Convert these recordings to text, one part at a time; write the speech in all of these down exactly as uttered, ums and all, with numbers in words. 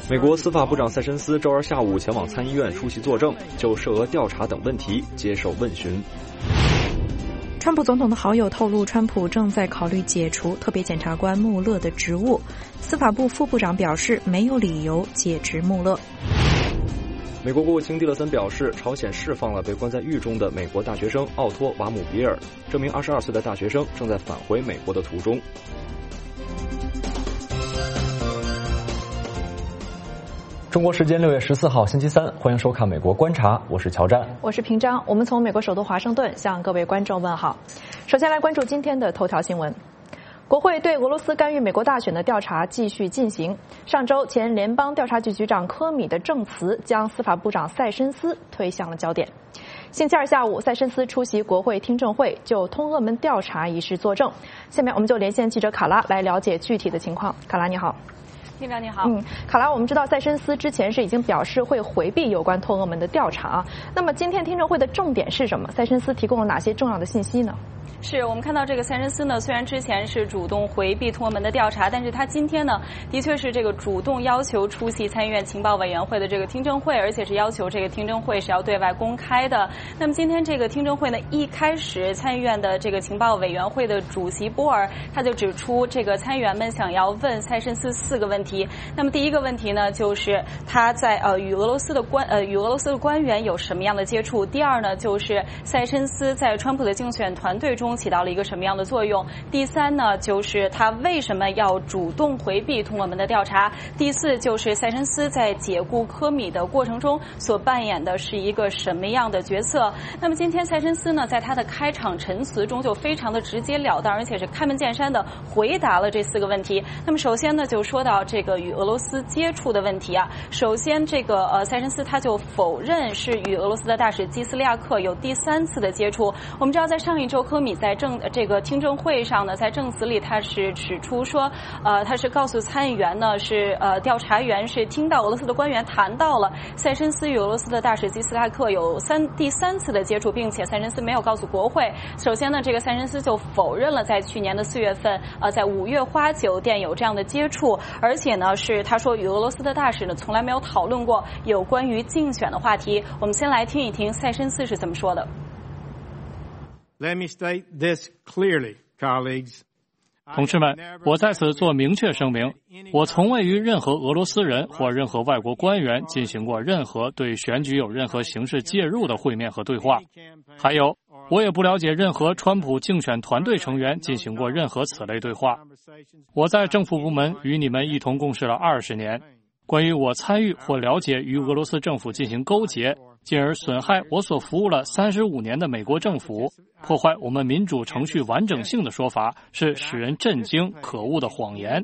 美国司法部长塞申斯周二下午前往参议院出席作证，就涉俄调查等问题接受问询。 川普总统的好友透露，川普正在考虑解除特别检察官穆勒的职务。司法部副部长表示，没有理由解职穆勒。 美国国务卿蒂勒森表示，朝鲜释放了被关在狱中的美国大学生奥托·瓦姆比尔。这名二十二岁的大学生正在返回美国的途中。中国时间六月十四号星期三，欢迎收看《美国观察》，我是乔战， 我是平章。我们从美国首都华盛顿向各位观众问好。首先来关注今天的头条新闻。国会对俄罗斯干预美国大选的调查继续进行。上周，前联邦调查局局长科米的证词将司法部长塞申斯推向了焦点。星期二下午，塞申斯出席国会听证会，就通俄门调查一事作证。下面我们就连线记者卡拉来了解具体的情况。卡拉你好。 听长你好， 嗯，卡拉，我们知道塞申斯之前是已经表示会回避有关通俄门的调查，那么今天听证会的重点是什么？塞申斯提供了哪些重要的信息呢？ 是我们看到这个塞申斯呢，虽然之前是主动回避通俄门的调查，但是他今天呢，的确是这个主动要求出席参议院情报委员会的这个听证会，而且是要求这个听证会是要对外公开的。那么今天这个听证会呢，一开始参议院的这个情报委员会的主席波尔他就指出，这个参议员们想要问塞申斯四个问题。那么第一个问题呢，就是他在呃与俄罗斯的官呃与俄罗斯的官员有什么样的接触？第二呢，就是塞申斯在川普的竞选团队中起到了一个什么样的作用？第三呢，就是他为什么要主动回避通俄门的调查？第四，就是塞申斯在解雇科米的过程中所扮演的是一个什么样的角色？那么今天塞申斯呢，在他的开场陈词中就非常的直截了当，而且是开门见山的回答了这四个问题。那么首先呢，就说到这个与俄罗斯接触的问题啊。首先，这个呃塞申斯他就否认是与俄罗斯的大使基斯利亚克有第三次的接触。我们知道，在上一周科米在证这个听证会上呢，在证词里他是指出说，呃，他是告诉参议员呢，是呃调查员是听到俄罗斯的官员谈到了塞申斯与俄罗斯的大使基斯利亚克有三第三次的接触，并且塞申斯没有告诉国会。首先呢，这个塞申斯就否认了在去年的四月份，呃，在五月花酒店有这样的接触，而且呢是他说与俄罗斯的大使呢从来没有讨论过有关于竞选的话题。我们先来听一听塞申斯是怎么说的。 Let me state this clearly, colleagues. 同志们，我在此做明确声明，我从未与任何俄罗斯人或任何外国官员进行过任何对选举有任何形式介入的会面和对话。还有，我也不了解任何川普竞选团队成员进行过任何此类对话。我在政府部门与你们一同共事了二十年，关于我参与或了解与俄罗斯政府进行勾结，进而损害我所服务了三十五年的美国政府，破坏我们民主程序完整性的说法，是使人震惊、可恶的谎言。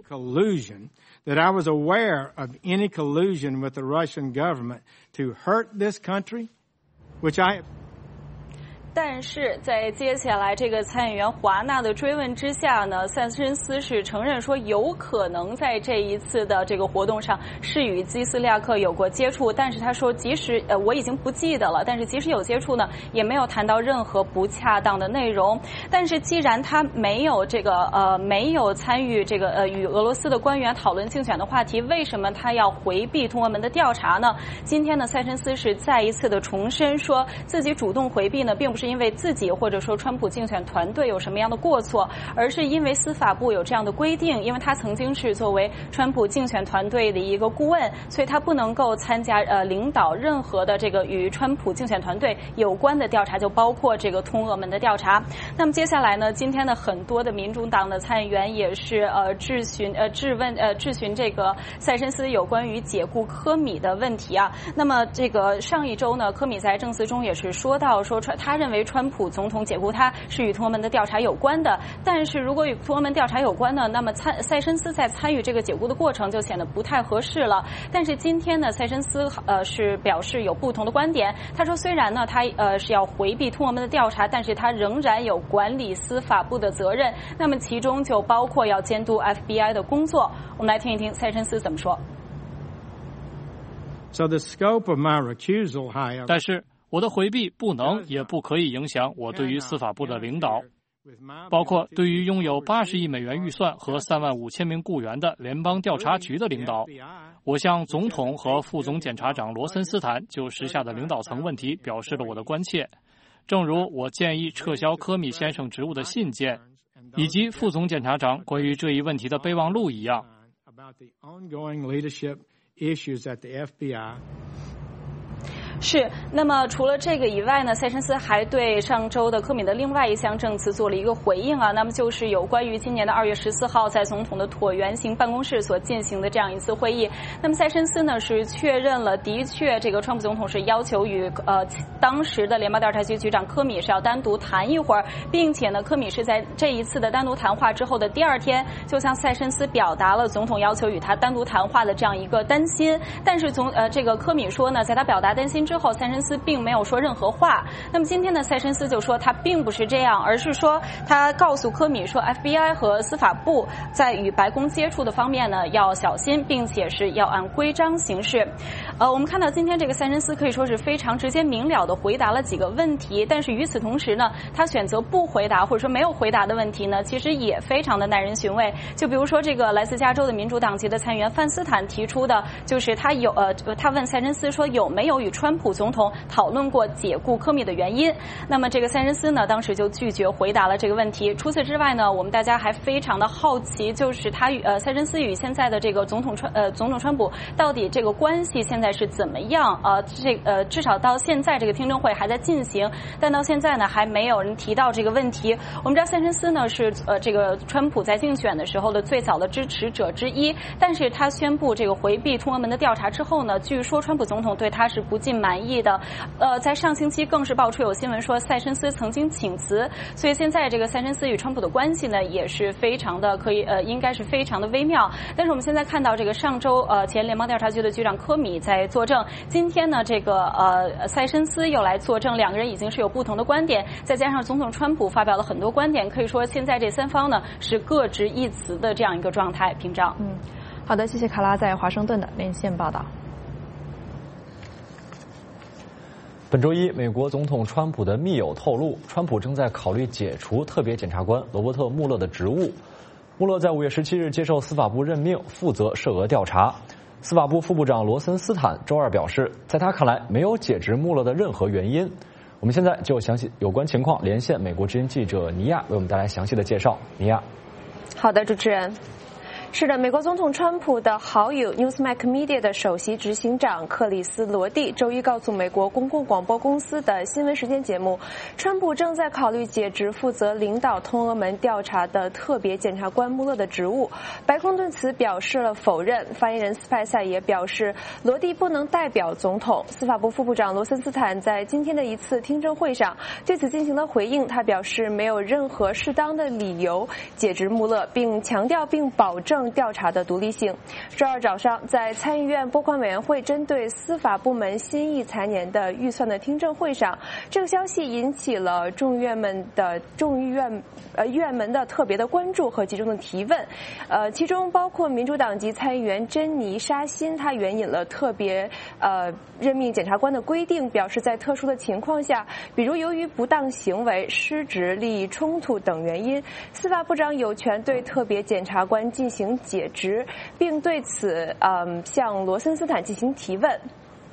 That I was aware of any collusion with the Russian government to hurt this country, which I have. 但是在接下来这个参议员华纳的追问之下呢，塞申斯是承认说有可能在这一次的这个活动上是与基斯利亚克有过接触，但是他说即使呃我已经不记得了，但是即使有接触呢，也没有谈到任何不恰当的内容。但是既然他没有这个呃没有参与这个呃与俄罗斯的官员讨论竞选的话题，为什么他要回避通俄门的调查呢？今天呢，塞申斯是再一次的重申说自己主动回避呢，并不是是因为自己或者说川普竞选团队有什么样的过错，而是因为司法部有这样的规定，因为他曾经是作为川普竞选团队的一个顾问，所以他不能够参加呃领导任何的这个与川普竞选团队有关的调查，就包括这个通俄门的调查。那么接下来呢，今天的很多的民主党的参议员也是呃质询呃质问呃质询这个塞申斯有关于解雇科米的问题啊。那么这个上一周呢，科米在证词中也是说到说川他认为川普总统解雇他是与通俄门的调查有关的，但是如果与通俄门调查有关呢，那么参塞申斯在参与这个解雇的过程就显得不太合适了。但是今天呢，塞申斯呃是表示有不同的观点。他说，虽然呢他呃是要回避通俄门的调查，但是他仍然有管理司法部的责任。那么其中就包括要监督 F B I 的工作。我们来听一听塞申斯怎么说。 So the scope of my recusal, however, 但是我的回避不能也不可以影响我对于司法部的领导。 包括对于拥有八十亿美元预算和三万五千名雇员的联邦调查局的领导，我向总统和副总检察长罗森斯坦就时下的领导层问题表示了我的关切，正如我建议撤销科米先生职务的信件，以及副总检察长关于这一问题的备忘录一样。 是，那么除了这个以外呢，塞申斯还对上周的科米的另外一项证词做了一个回应啊，那么就是有关于今年的二月十四号在总统的椭圆形办公室所进行的这样一次会议。那么塞申斯呢是确认了，的确这个川普总统是要求与呃当时的联邦调查局局长科米是要单独谈一会儿，并且呢科米是在这一次的单独谈话之后的第二天就向塞申斯表达了总统要求与他单独谈话的这样一个担心。但是从呃这个科米说呢，在他表达担心之后，塞申斯并没有说任何话。那么今天呢，塞申斯就说他并不是这样，而是说他告诉科米说 F B I 和司法部在与白宫接触的方面呢要小心，并且是要按规章行事。呃，我们看到今天这个塞申斯可以说是非常直接明了地回答了几个问题，但是与此同时呢，他选择不回答或者说没有回答的问题呢，其实也非常的耐人寻味。就比如说这个来自加州的民主党籍的参议员范斯坦提出的，就是他有呃，他问塞申斯说有没有与川普总统讨论过解雇科米的原因。那么这个塞申斯呢，当时就拒绝回答了这个问题。除此之外呢，我们大家还非常的好奇，就是他与呃塞申斯与现在的这个总统川呃总统川普到底这个关系现在是怎么样？呃，这呃至少到现在这个听证会还在进行，但到现在呢还没有人提到这个问题。我们知道塞申斯呢是呃这个川普在竞选的时候的最早的支持者之一，但是他宣布这个回避通俄门的调查之后呢，据说川普总统对他是不尽满意的。呃，在上星期更是爆出有新闻说塞申斯曾经请辞，所以现在这个塞申斯与川普的关系呢也是非常的可以呃应该是非常的微妙。但是我们现在看到这个上周呃前联邦调查局的局长科米在作证，今天呢这个呃塞申斯又来作证，两个人已经是有不同的观点，再加上总统川普发表了很多观点，可以说现在这三方呢是各执一词的这样一个状态。屏障。 嗯，好的，谢谢卡拉在华盛顿的连线报道。 本周一，美国总统川普的密友透露，川普正在考虑解除特别检察官罗伯特·穆勒的职务。穆勒在五月十七日接受司法部任命，负责涉俄调查。司法部副部长罗森斯坦周二表示，在他看来，没有解职穆勒的任何原因。我们现在就详细有关情况连线美国之音记者尼亚，为我们带来详细的介绍。尼亚， 好的，主持人。是的，美国总统川普的好友 Newsmax Media 的首席执行长克里斯·罗蒂周一告诉美国公共广播公司的新闻时间节目，川普正在考虑解职负责领导通俄门调查的特别检察官穆勒的职务。白宫对此表示了否认，发言人斯派塞也表示，罗蒂不能代表总统。司法部副部长罗森斯坦在今天的一次听证会上对此进行了回应，他表示没有任何适当的理由解职穆勒，并强调并保证调查的独立性。周二早上，在参议院拨款委员会针对司法部门新一财年的预算的听证会上，这个消息引起了众议院们的众议院呃议员们的特别的关注和集中的提问。呃，其中包括民主党籍参议员珍妮沙辛，她援引了特别呃任命检察官的规定，表示在特殊的情况下，比如由于不当行为、失职、利益冲突等原因，司法部长有权对特别检察官进行解职，并对此嗯向罗森斯坦进行提问。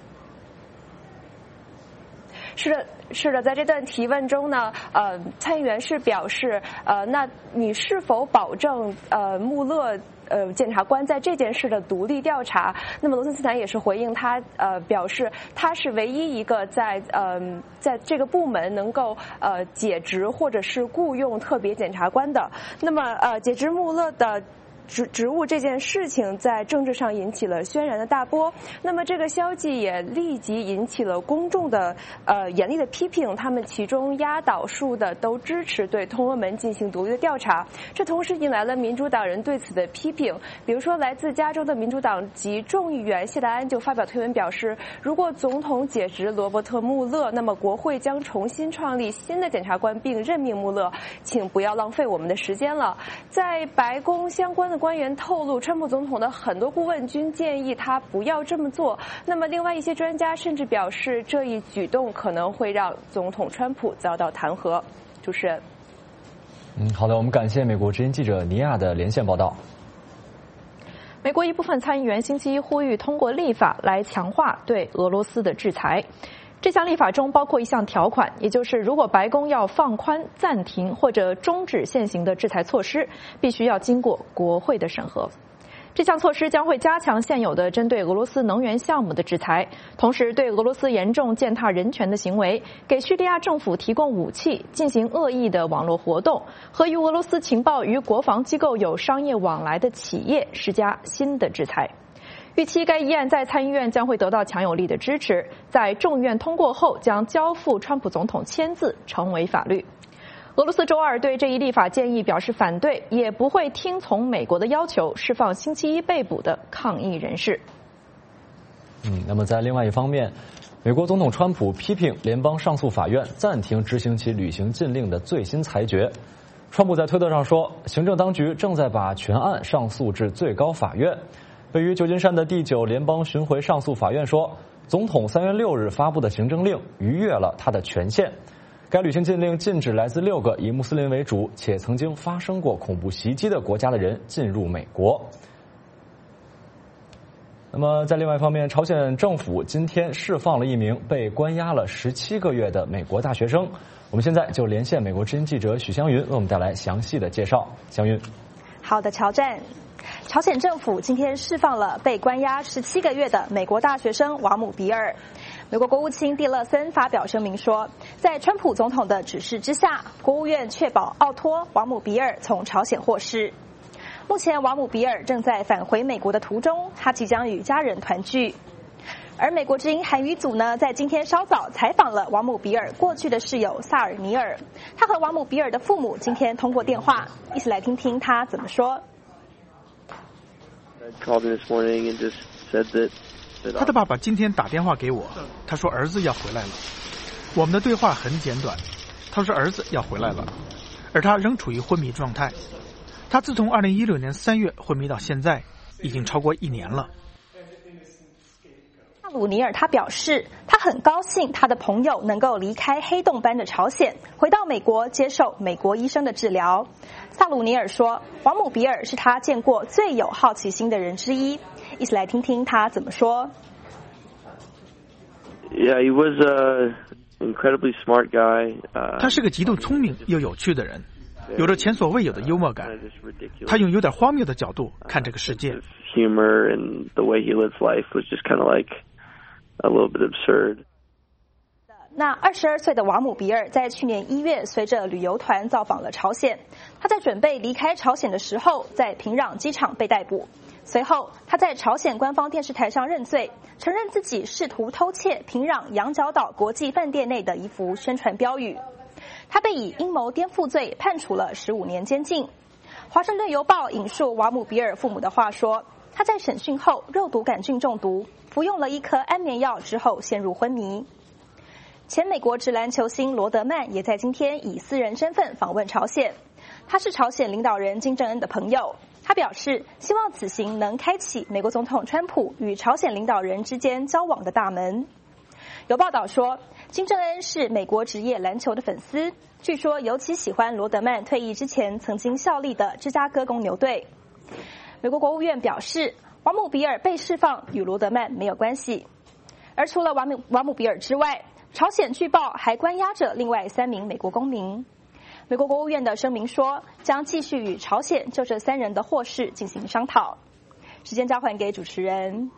是的，是的，在这段提问中呢，呃，参议员是表示，呃，那你是否保证呃穆勒呃检察官在这件事的独立调查？那么罗森斯坦也是回应他，呃，表示他是唯一一个在呃在这个部门能够呃解职或者是雇佣特别检察官的。那么呃解职穆勒的职职务这件事情在政治上引起了轩然的大波，那么这个消息也立即引起了公众的呃严厉的批评，他们其中压倒数的都支持对通俄门进行独立的调查，这同时引来了民主党人对此的批评。比如说来自加州的民主党籍众议员谢达安就发表推文表示，如果总统解职罗伯特·穆勒，那么国会将重新创立新的检察官并任命穆勒，请不要浪费我们的时间了。在白宫相关的官员透露，川普总统的很多顾问均建议他不要这么做。那么，另外一些专家甚至表示，这一举动可能会让总统川普遭到弹劾。主持人。 嗯，好的，我们感谢美国之音记者尼亚的连线报道。 美国一部分参议员星期一呼吁通过立法来强化对俄罗斯的制裁。这项立法中包括一项条款，也就是如果白宫要放宽、暂停或者终止现行的制裁措施，必须要经过国会的审核。这项措施将会加强现有的针对俄罗斯能源项目的制裁，同时对俄罗斯严重践踏人权的行为、给叙利亚政府提供武器、进行恶意的网络活动和与俄罗斯情报与国防机构有商业往来的企业施加新的制裁。预期该议案在参议院将会得到强有力的支持，在众院通过后将交付川普总统签字，成为法律。俄罗斯周二对这一立法建议表示反对，也不会听从美国的要求，释放星期一被捕的抗议人士。 嗯，那么在另外一方面，美国总统川普批评联邦上诉法院暂停执行其旅行禁令的最新裁决。川普在推特上说，行政当局正在把全案上诉至最高法院。位于旧金山的第九联邦巡回上诉法院说，总统三月六日发布的行政令逾越了他的权限。该旅行禁令禁止来自六个以穆斯林为主且曾经发生过恐怖袭击的国家的人进入美国。那么在另外一方面，朝鲜政府今天释放了一名被关押了十七个月的美国大学生。我们现在就连线美国之音记者许湘云，为我们带来详细的介绍。湘云。 好的，乔战。朝鲜政府今天释放了被关押十七个月的美国大学生瓦姆比尔。美国国务卿蒂勒森发表声明说，在川普总统的指示之下，国务院确保奥托·瓦姆比尔从朝鲜获释。目前，瓦姆比尔正在返回美国的途中，他即将与家人团聚。而美国之音韩语组呢，在今天稍早采访了瓦姆比尔过去的室友萨尔尼尔，他和瓦姆比尔的父母今天通过电话，一起来听听他怎么说。 他的爸爸今天打电话给我，他说儿子要回来了。我们的对话很简短，他说儿子要回来了，而他仍处于昏迷状态。他自从二零一六年三月昏迷到现在，已经超过一年了。 萨鲁尼尔他表示，他很高兴他的朋友能够离开黑洞般的朝鲜，回到美国接受美国医生的治疗。萨鲁尼尔说，瓦姆比尔是他见过最有好奇心的人之一。一起来听听他怎么说。 Yeah, he was an incredibly smart guy. 他是个极度聪明又有趣的人，有着前所未有的幽默感。他用有点荒谬的角度看这个世界。 Humor and the way he lives life was just kind of like a little bit absurd. 那二十二岁的瓦姆比尔在去年一月随着旅游团造访了朝鲜。他在准备离开朝鲜的时候，在平壤机场被逮捕。随后，他在朝鲜官方电视台上认罪，承认自己试图偷窃平壤羊角岛国际饭店内的一幅宣传标语。他被以阴谋颠覆罪判处了十五年监禁。华盛顿邮报引述瓦姆比尔父母的话说，他在审讯后肉毒杆菌中毒，服用了一颗安眠药之后陷入昏迷。前美国职篮球星罗德曼也在今天以私人身份访问朝鲜，他是朝鲜领导人金正恩的朋友。他表示，希望此行能开启美国总统川普与朝鲜领导人之间交往的大门。有报道说，金正恩是美国职业篮球的粉丝，据说尤其喜欢罗德曼退役之前曾经效力的芝加哥公牛队。美国国务院表示，瓦姆比尔被释放与罗德曼没有关系。而除了瓦姆瓦姆比尔之外，朝鲜据报还关押着另外三名美国公民。美国国务院的声明说，将继续与朝鲜就这三人的获释进行商讨。时间交还给主持人。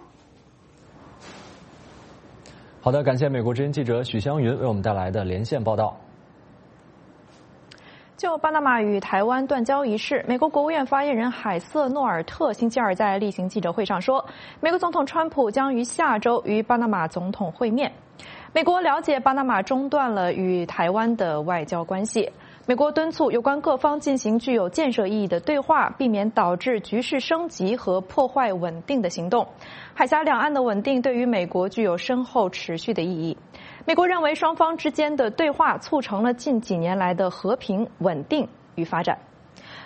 好的，感谢美国之音记者许湘云为我们带来的连线报道。 就巴拿马与台湾断交一事，美国国务院发言人海瑟诺尔特星期二在例行记者会上说，美国总统川普将于下周与巴拿马总统会面。美国了解巴拿马中断了与台湾的外交关系。美国敦促有关各方进行具有建设意义的对话，避免导致局势升级和破坏稳定的行动。海峡两岸的稳定对于美国具有深厚持续的意义。美国认为双方之间的对话促成了近几年来的和平、稳定与发展。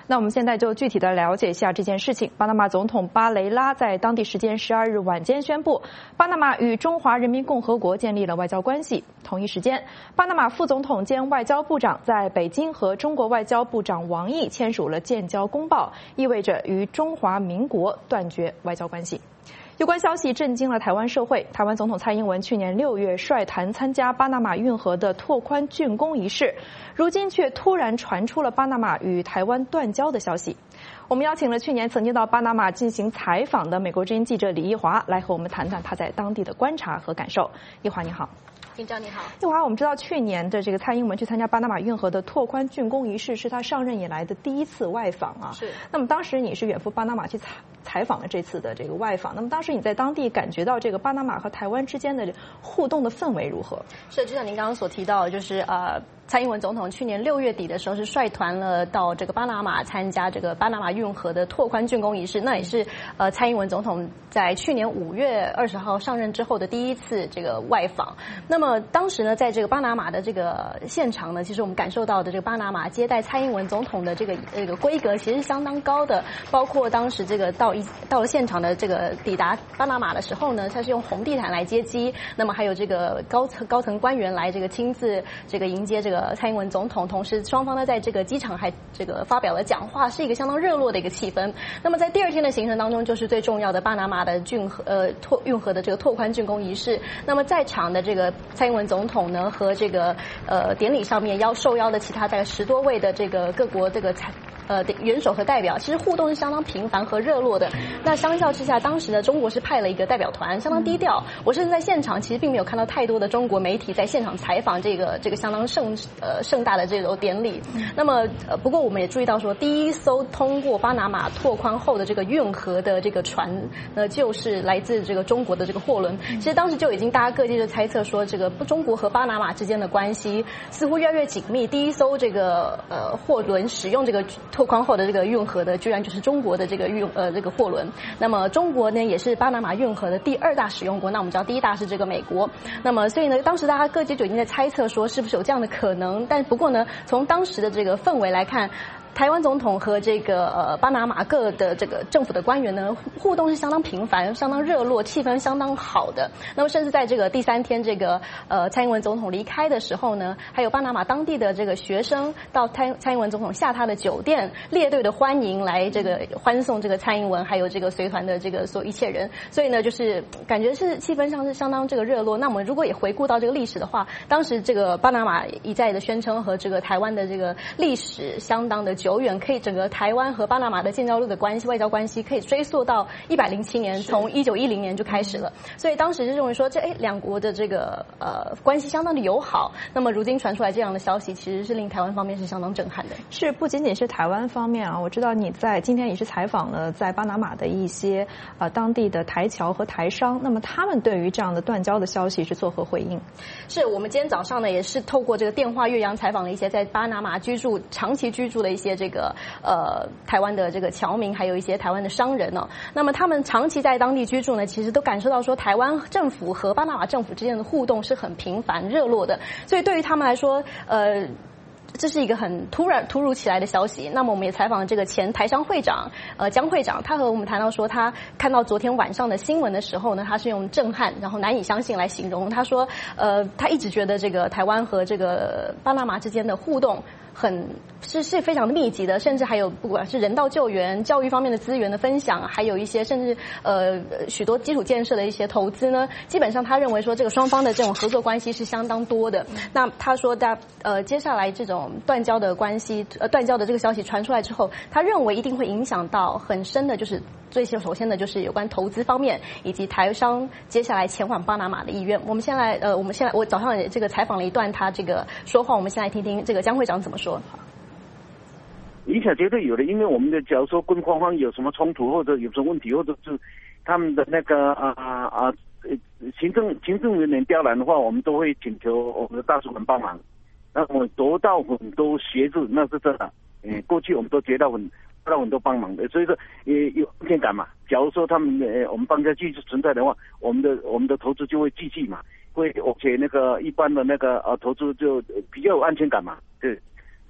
那我们现在就具体的了解一下这件事情。巴拿马总统巴雷拉在当地时间十二日晚间宣布，巴拿马与中华人民共和国建立了外交关系。同一时间，巴拿马副总统兼外交部长在北京和中国外交部长王毅签署了建交公报，意味着与中华民国断绝外交关系。有关消息震惊了台湾社会。台湾总统蔡英文去年六月率团参加巴拿马运河的拓宽竣工仪式，如今却突然传出了巴拿马与台湾断交的消息。我们邀请了去年曾经到巴拿马进行采访的美国之音记者李奕华来和我们谈谈他在当地的观察和感受。奕华你好。 金章你好。 奕华，我们知道去年的这个蔡英文去参加巴拿马运河的拓宽竣工仪式是他上任以来的第一次外访啊。 是。 那么当时你是远赴巴拿马去采采访了这次的这个外访，那么当时你在当地感觉到这个巴拿马和台湾之间的互动的氛围如何？ 是，就像您刚刚所提到的，就是呃。蔡英文总统去年六月底的时候是率团了到这个巴拿马参加这个巴拿马运河的拓宽竣工仪式，那也是呃蔡英文总统在去年五月二十号上任之后的第一次这个外访。那么当时呢，在这个巴拿马的这个现场呢，其实我们感受到的这个巴拿马接待蔡英文总统的这个这个规格其实是相当高的，包括当时这个到一到了现场的这个抵达巴拿马的时候呢，他是用红地毯来接机，那么还有这个高层高层官员来这个亲自这个迎接这个。蔡英文总统，同时双方呢在这个机场还这个发表了讲话，是一个相当热络的一个气氛。那么在第二天的行程当中，就是最重要的巴拿马的运河呃拓运河的这个拓宽竣工仪式。那么在场的这个蔡英文总统呢和这个呃典礼上面邀受邀的其他大概十多位的这个各国这个参。呃，元首和代表其实互动是相当频繁和热络的。那相较之下，当时呢，中国是派了一个代表团，相当低调。我甚至在现场其实并没有看到太多的中国媒体在现场采访这个这个相当盛呃盛大的这种典礼。那么呃，不过我们也注意到说，第一艘通过巴拿马拓宽后的这个运河的这个船呢，就是来自这个中国的这个货轮。其实当时就已经大家各界就猜测说，这个中国和巴拿马之间的关系似乎越来越紧密。第一艘这个呃货轮使用这个。拓宽后的这个运河的，居然就是中国的这个运呃这个货轮。那么中国呢，也是巴拿马运河的第二大使用国。那我们知道第一大是这个美国。那么所以呢，当时大家各界就已经在猜测说，是不是有这样的可能？但不过呢，从当时的这个氛围来看。台湾总统和这个呃巴拿马各的这个政府的官员呢，互动是相当频繁、相当热络，气氛相当好的。那么甚至在这个第三天，这个呃蔡英文总统离开的时候呢，还有巴拿马当地的这个学生到蔡蔡英文总统下榻的酒店列队的欢迎，来这个欢送这个蔡英文，还有这个随团的这个所有一切人。所以呢，就是感觉是气氛上是相当这个热络。那我们如果也回顾到这个历史的话，当时这个巴拿马一再的宣称和这个台湾的这个历史相当的久远，可以整个台湾和巴拿马的建交路的关系、外交关系可以追溯到一百零七年，从一九一零年就开始了。所以当时就认为说，这哎两国的这个呃关系相当的友好。那么如今传出来这样的消息，其实是令台湾方面是相当震撼的。 是不仅仅是台湾方面啊，我知道你在今天也是采访了在巴拿马的一些呃当地的台侨和台商，那么他们对于这样的断交的消息是作何回应？ 是我们今天早上呢，也是透过这个电话越洋采访了一些在巴拿马居住、长期居住的一些这个。呃，台湾的这个侨民，还有一些台湾的商人哦，那么他们长期在当地居住呢，其实都感受到说，台湾政府和巴拿马政府之间的互动是很频繁、热络的，所以对于他们来说，呃。这是一个很突然、突如其来的消息。那么我们也采访了这个前台商会长，呃，江会长，他和我们谈到说，他看到昨天晚上的新闻的时候呢，他是用震撼，然后难以相信来形容。他说，呃，他一直觉得这个台湾和这个巴拿马之间的互动。很是是非常的密集的，甚至还有不管是人道救援、教育方面的资源的分享，还有一些甚至呃许多基础建设的一些投资呢，基本上他认为说这个双方的这种合作关系是相当多的。那他说大呃接下来这种断交的关系呃断交的这个消息传出来之后，他认为一定会影响到很深的，就是最先首先的就是有关投资方面以及台商接下来前往巴拿马的意愿。我们现在呃我们现在我早上也这个采访了一段他这个说话，我们先来听听这个江会长怎么说。 影响绝对有的，因为我们的假如说跟双方有什么冲突或者有什么问题，或者是他们的那个啊啊啊行政行政人员刁难的话，我们都会请求我们的大使馆帮忙。那我们得到很多协助，那是真的。嗯，过去我们都接到很得到很多帮忙的，所以说也有安全感嘛。假如说他们呃我们帮家继续存在的话，我们的我们的投资就会继续嘛，会而且那个一般的那个呃投资就比较有安全感嘛，对。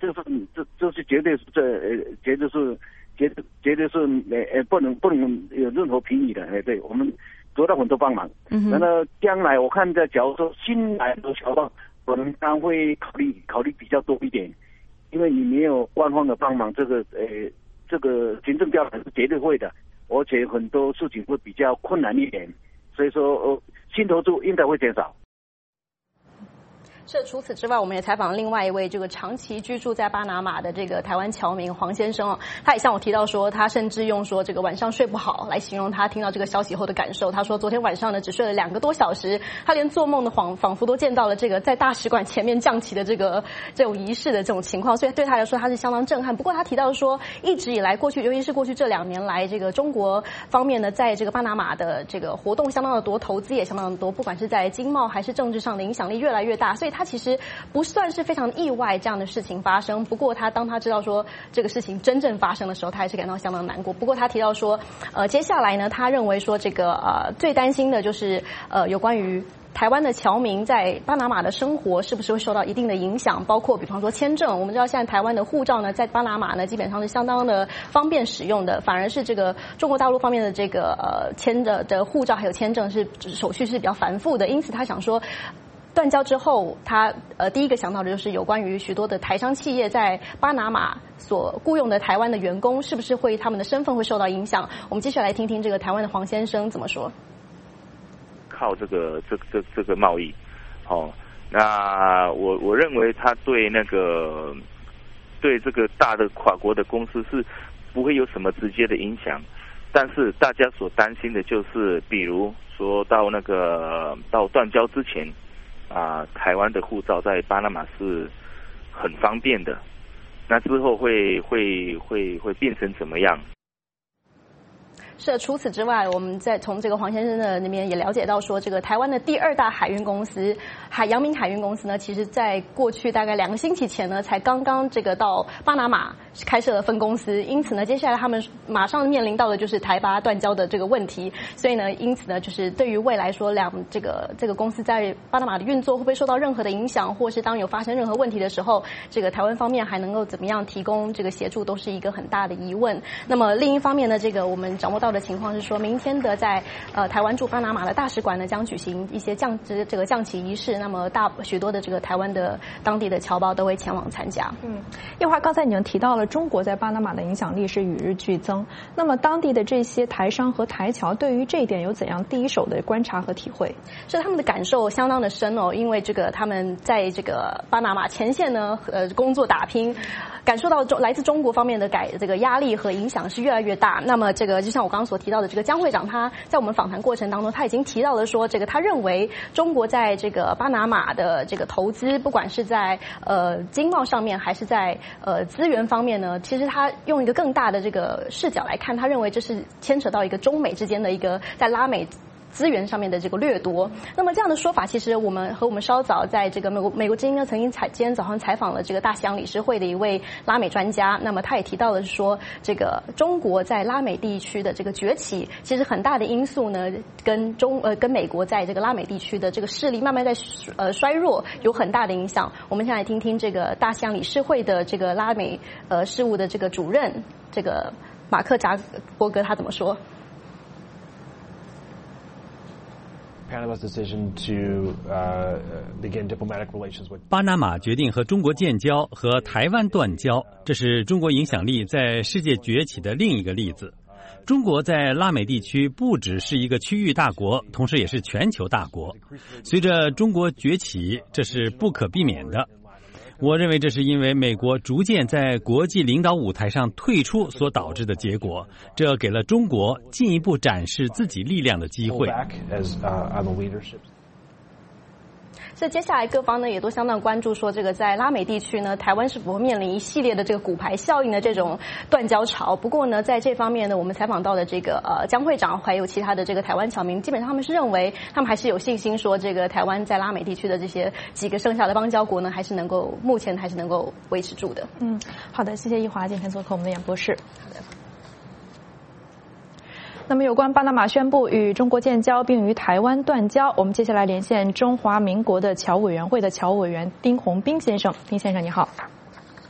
这是这这是绝对是这呃绝对是绝绝对是呃呃不能不能有任何评语的，哎，对我们得到很多帮忙。嗯，然后将来我看在假如说新来的侨胞，可能当会考虑考虑比较多一点，因为你没有官方的帮忙，这个呃这个行政调查是绝对会的，而且很多事情会比较困难一点，所以说呃新投注应该会减少。 是，除此之外，我们也采访了另外一位这个长期居住在巴拿马的这个台湾侨民黄先生哦，他也向我提到说，他甚至用说这个晚上睡不好来形容他听到这个消息后的感受。他说昨天晚上呢只睡了两个多小时，他连做梦的恍仿佛都见到了这个在大使馆前面降旗的这个这种仪式的这种情况，所以对他来说他是相当震撼。不过他提到说，一直以来过去，尤其是过去这两年来，这个中国方面呢，在这个巴拿马的这个活动相当的多，投资也相当的多，不管是在经贸还是政治上的影响力越来越大，所以他其实不算是非常意外这样的事情发生。不过他当他知道说这个事情真正发生的时候，他还是感到相当难过。不过他提到说，呃，接下来呢，他认为说这个呃最担心的就是呃有关于台湾的侨民在巴拿马的生活是不是会受到一定的影响，包括比方说签证。我们知道现在台湾的护照呢，在巴拿马呢基本上是相当的方便使用的，反而是这个中国大陆方面的这个呃签的的护照还有签证是手续是比较繁复的，因此他想说。断交之后，他呃第一个想到的就是有关于许多的台商企业在巴拿马所雇佣的台湾的员工，是不是会他们的身份会受到影响？我们接下来听听这个台湾的黄先生怎么说。 靠这个这这这个贸易，哦，那我我认为他对那个对这个大的跨国的公司是不会有什么直接的影响，但是大家所担心的就是，比如说到那个到断交之前。啊，台湾的护照在巴拿马是很方便的，那之后会会会会变成怎么样？ 是，除此之外，我们在从这个黄先生的那边也了解到说，这个台湾的第二大海运公司海阳明海运公司呢，其实在过去大概两个星期前呢，才刚刚这个到巴拿马开设了分公司，因此呢，接下来他们马上面临到的就是台巴断交的这个问题，所以呢，因此呢，就是对于未来说两这个这个公司在巴拿马的运作会不会受到任何的影响，或是当有发生任何问题的时候，这个台湾方面还能够怎么样提供这个协助，都是一个很大的疑问。那么另一方面呢，这个我们掌握到的情况是说，明天的在呃台湾驻巴拿马的大使馆呢，将举行一些降这这个降旗仪式。那么大许多的这个台湾的当地的侨胞都会前往参加。 嗯，叶华，刚才已经提到了中国在巴拿马的影响力是与日俱增。那么当地的这些台商和台侨对于这一点有怎样第一手的观察和体会？ 是他们的感受相当的深哦，因为这个他们在这个巴拿马前线呢，呃，工作打拼。感受到中来自中国方面的改这个压力和影响是越来越大。那么这个就像我刚刚所提到的，这个江会长他在我们访谈过程当中，他已经提到了说，这个他认为中国在这个巴拿马的这个投资，不管是在呃经贸上面还是在呃资源方面呢，其实他用一个更大的这个视角来看，他认为这是牵扯到一个中美之间的一个在拉美资源上面的这个掠夺。那么这样的说法，其实我们和我们稍早在这个美国美国之音呢，曾经采今天早上采访了这个大西洋理事会的一位拉美专家。那么他也提到了说，这个中国在拉美地区的这个崛起，其实很大的因素呢，跟中呃跟美国在这个拉美地区的这个势力慢慢在呃衰弱有很大的影响。我们先来听听这个大西洋理事会的这个拉美呃事务的这个主任这个马克扎伯格他怎么说。 巴拿马决定和中国建交，和台湾断交，这是中国影响力在世界崛起的另一个例子。中国在拉美地区不只是一个区域大国，同时也是全球大国。随着中国崛起，这是不可避免的。我认为这是因为美国逐渐在国际领导舞台上退出所导致的结果，这给了中国进一步展示自己力量的机会。 所以接下来各方呢也都相当关注说，这个在拉美地区呢，台湾是否会面临一系列的这个骨牌效应的这种断交潮。不过呢，在这方面呢，我们采访到的这个呃江会长还有其他的这个台湾侨民，基本上他们是认为他们还是有信心说，这个台湾在拉美地区的这些几个剩下的邦交国呢，还是能够目前还是能够维持住的。 嗯，好的，谢谢易华今天做客我们的演播室。那么有关巴拿马宣布与中国建交并与台湾断交，我们接下来连线中华民国的侨委员会的侨委员丁宏斌先生。丁先生你好。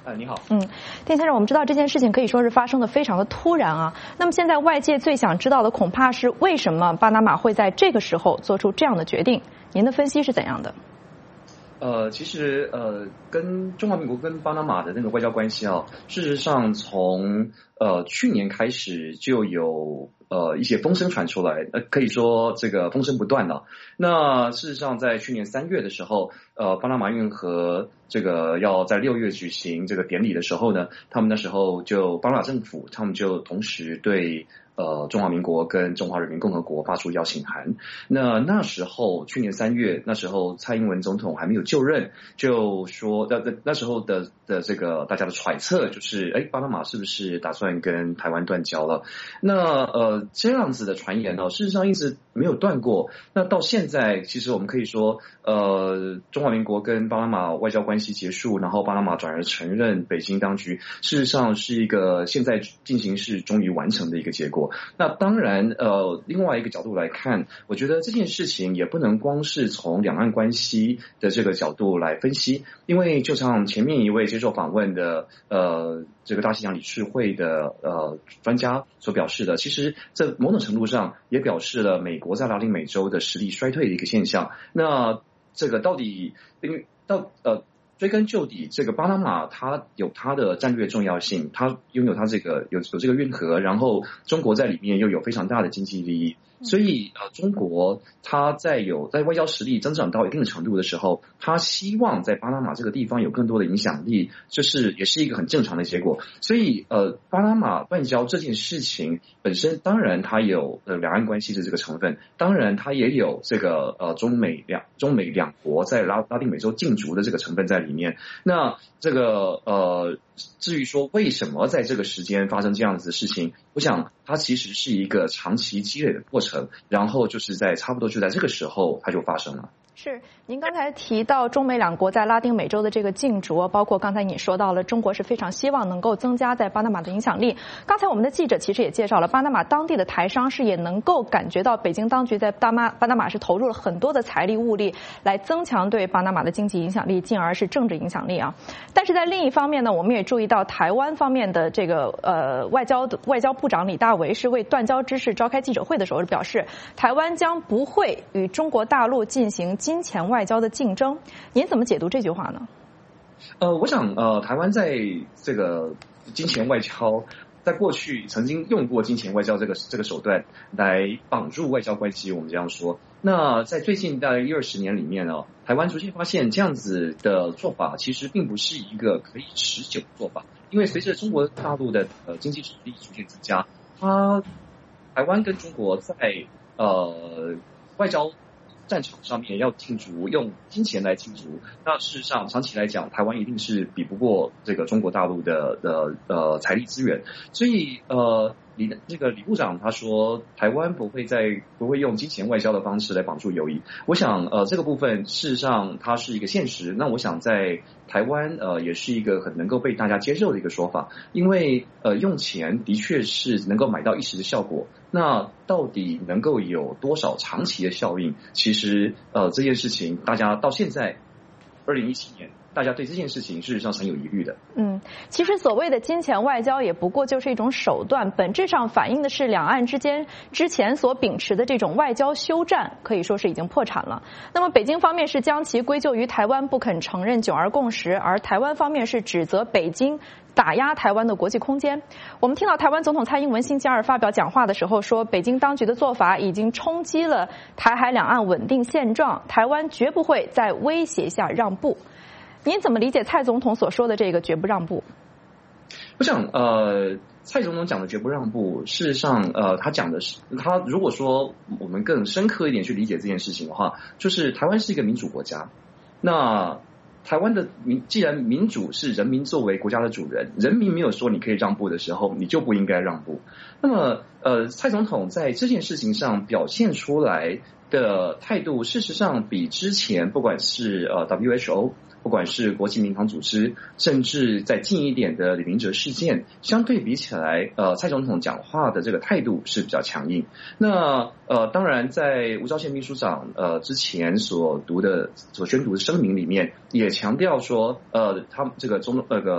啊，你好。 嗯，丁先生，我们知道这件事情可以说是发生的非常的突然啊。那么现在外界最想知道的恐怕是为什么巴拿马会在这个时候做出这样的决定？您的分析是怎样的？ 呃，其实呃，跟中华民国跟巴拿马的那个外交关系啊，事实上从呃去年开始就有呃一些风声传出来，呃，可以说这个风声不断了。那事实上在去年三月的时候，呃，巴拿马运河这个要在六月举行这个典礼的时候呢，他们那时候就巴拿马政府他们就同时对呃，中华民国跟中华人民共和国发出邀请函。那那时候，去年三月，那时候蔡英文总统还没有就任，就说那那那时候的的这个大家的揣测就是，哎，巴拿马是不是打算跟台湾断交了？那呃这样子的传言呢，事实上一直没有断过。那到现在，其实我们可以说，呃，中华民国跟巴拿马外交关系结束，然后巴拿马转而承认北京当局，事实上是一个现在进行式终于完成的一个结果。那当然，呃，另外一个角度来看，我觉得这件事情也不能光是从两岸关系的这个角度来分析，因为就像前面一位接受访问的，呃，这个大西洋理事会的呃专家所表示的，其实这某种程度上也表示了美国在拉丁美洲的实力衰退的一个现象。那这个到底，因为到呃。追根究底，这个巴拿马它有它的战略重要性，它拥有它这个有有这个运河，然后中国在里面又有非常大的经济利益，所以呃，中国它在有在外交实力增长到一定的程度的时候，它希望在巴拿马这个地方有更多的影响力，这是也是一个很正常的结果。所以呃，巴拿马断交这件事情本身，当然它有呃两岸关系的这个成分，当然它也有这个呃中美两中美两国在拉拉丁美洲竞逐的这个成分在里面。那这个呃，至于说为什么在这个时间发生这样子的事情，我想它其实是一个长期积累的过程，然后就是在差不多就在这个时候它就发生了。 是，您刚才提到中美两国在拉丁美洲的这个竞逐，包括刚才你说到了中国是非常希望能够增加在巴拿马的影响力。刚才我们的记者其实也介绍了，巴拿马当地的台商是也能够感觉到北京当局在巴拿巴拿马是投入了很多的财力物力来增强对巴拿马的经济影响力，进而是政治影响力啊。但是在另一方面呢，我们也注意到台湾方面的这个呃外交外交部长李大维是为断交之事召开记者会的时候表示，台湾将不会与中国大陆进行金钱外交的竞争，您怎么解读这句话呢？ 呃，我想呃，台湾在这个金钱外交，在过去曾经用过金钱外交这个这个手段来绑住外交关系，我们这样说。那在最近大概一二十年里面呢，台湾逐渐发现这样子的做法其实并不是一个可以持久的做法，因为随着中国大陆的呃经济实力逐渐增加，它台湾跟中国在呃外交战场上面要竞逐，用金钱来竞逐，那事实上长期来讲，台湾一定是比不过这个中国大陆的的呃财力资源，所以呃李这个李部长他说，台湾不会在不会用金钱外交的方式来绑住友谊。我想呃这个部分事实上它是一个现实，那我想在台湾呃也是一个很能够被大家接受的一个说法，因为呃用钱的确是能够买到一时的效果。那到底能够有多少长期的效应？其实，呃，这件事情大家到现在，二零一七年，大家对这件事情事实上是很有疑虑的。 嗯，其实所谓的金钱外交也不过就是一种手段，本质上反映的是两岸之间之前所秉持的这种外交休战，可以说是已经破产了。那么北京方面是将其归咎于台湾不肯承认九二共识，而台湾方面是指责北京打压台湾的国际空间。我们听到台湾总统蔡英文星期二发表讲话的时候说，北京当局的做法已经冲击了台海两岸稳定现状，台湾绝不会在威胁下让步。您怎么理解蔡总统所说的这个绝不让步？ 我想呃蔡总统讲的绝不让步，事实上呃他讲的是，他如果说我们更深刻一点去理解这件事情的话，就是台湾是一个民主国家，那台湾的民既然民主是人民作为国家的主人，人民没有说你可以让步的时候，你就不应该让步。那么呃蔡总统在这件事情上表现出来的态度，事实上比之前不管是呃 W H O， 不管是国际民航组织，甚至在近一点的李明哲事件，相对比起来，呃，蔡总统讲话的这个态度是比较强硬。那呃，当然在吴钊燮秘书长呃之前所读的所宣读的声明里面，也强调说，呃，他们这个中那个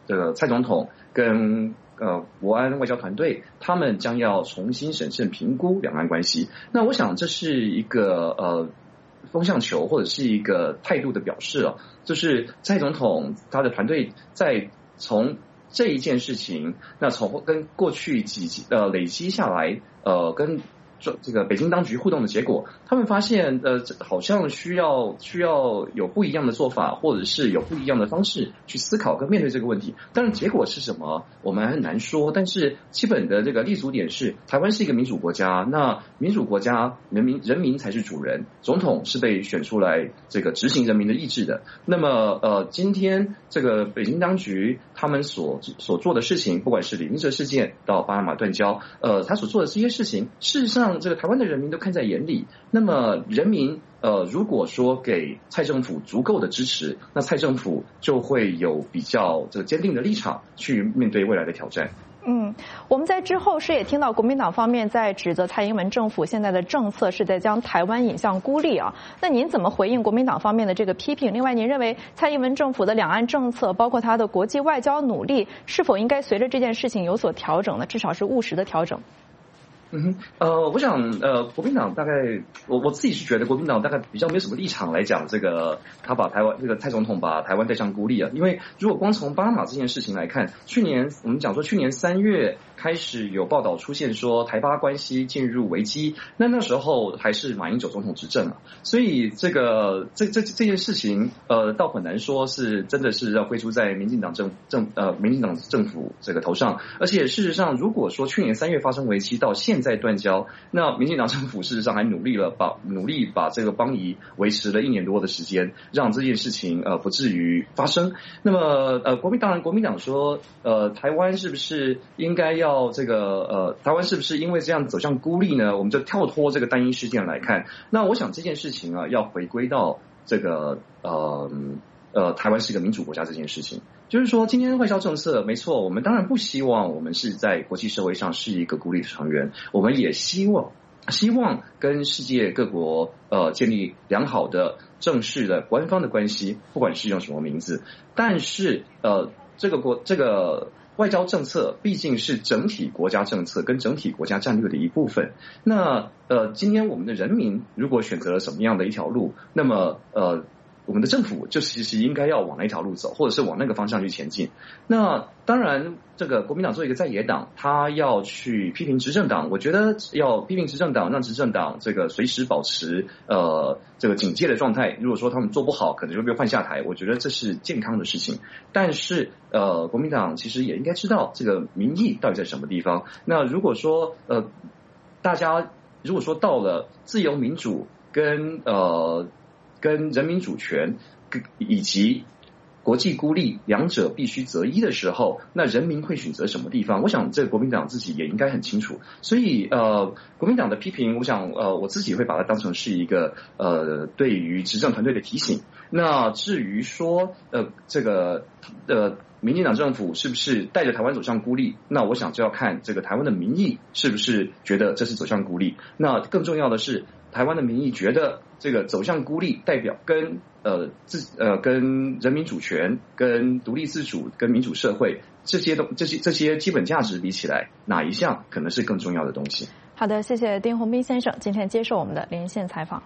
这个蔡总统跟呃国安外交团队，他们将要重新审慎评估两岸关系。那我想这是一个呃风向球或者是一个态度的表示啊，就是蔡总统他的团队在从这一件事情，那从跟过去几呃累积下来呃跟这个北京当局互动的结果，他们发现呃好像需要需要有不一样的做法，或者是有不一样的方式去思考跟面对这个问题。当然结果是什么我们很难说，但是基本的这个立足点是台湾是一个民主国家，那民主国家人民人民才是主人，总统是被选出来这个执行人民的意志的。那么呃今天这个北京当局他们所所做的事情，不管是李明哲事件到巴拿马断交，呃他所做的这些事情，事实上让这个台湾的人民都看在眼里。那么人民呃，如果说给蔡政府足够的支持，那蔡政府就会有比较这个坚定的立场去面对未来的挑战。 嗯，我们在之后是也听到国民党方面在指责蔡英文政府现在的政策是在将台湾引向孤立啊。那您怎么回应国民党方面的这个批评？另外，您认为蔡英文政府的两岸政策，包括他的国际外交努力，是否应该随着这件事情有所调整呢？至少是务实的调整。 嗯哼，呃，我想，呃，国民党大概，我我自己是觉得国民党大概比较没有什么立场来讲这个，他把台湾这个蔡总统把台湾带上孤立啊。因为如果光从巴拿马这件事情来看，去年我们讲说去年三月开始有报道出现说台巴关系进入危机，那那时候还是马英九总统执政啊，所以这个这这这件事情，呃，倒很难说是真的是要归出在民进党政政呃民进党政府这个头上。而且事实上，如果说去年三月发生危机到现在断交，那民进党政府事实上还努力了把努力把这个邦谊维持了一年多的时间，让这件事情呃不至于发生。那么呃国民党国民党说呃台湾是不是应该要这个呃台湾是不是因为这样走向孤立呢？我们就跳脱这个单一事件来看，那我想这件事情啊要回归到这个呃呃台湾是个民主国家这件事情。就是说今天外交政策没错，我们当然不希望我们是在国际社会上是一个孤立的成员，我们也希望希望跟世界各国呃建立良好的正式的官方的关系，不管是用什么名字。但是呃这个国这个外交政策毕竟是整体国家政策跟整体国家战略的一部分。那呃今天我们的人民如果选择了什么样的一条路，那么呃我们的政府就其实应该要往那条路走，或者是往那个方向去前进。那当然这个国民党作为一个在野党，他要去批评执政党，我觉得要批评执政党，让执政党这个随时保持呃这个警戒的状态。如果说他们做不好，可能就被换下台，我觉得这是健康的事情。但是呃国民党其实也应该知道这个民意到底在什么地方。那如果说呃大家如果说到了自由民主跟呃跟人民主权以及国际孤立两者必须择一的时候，那人民会选择什么地方？我想这个国民党自己也应该很清楚。所以呃国民党的批评，我想呃我自己会把它当成是一个呃对于执政团队的提醒。那至于说呃这个呃民进党政府是不是带着台湾走向孤立，那我想就要看这个台湾的民意是不是觉得这是走向孤立。那更重要的是台湾的民意觉得这个走向孤立代表跟呃自呃跟人民主权、跟独立自主、跟民主社会这些东这些这些基本价值比起来，哪一项可能是更重要的东西？ 好的，谢谢丁宏斌先生今天接受我们的连线采访。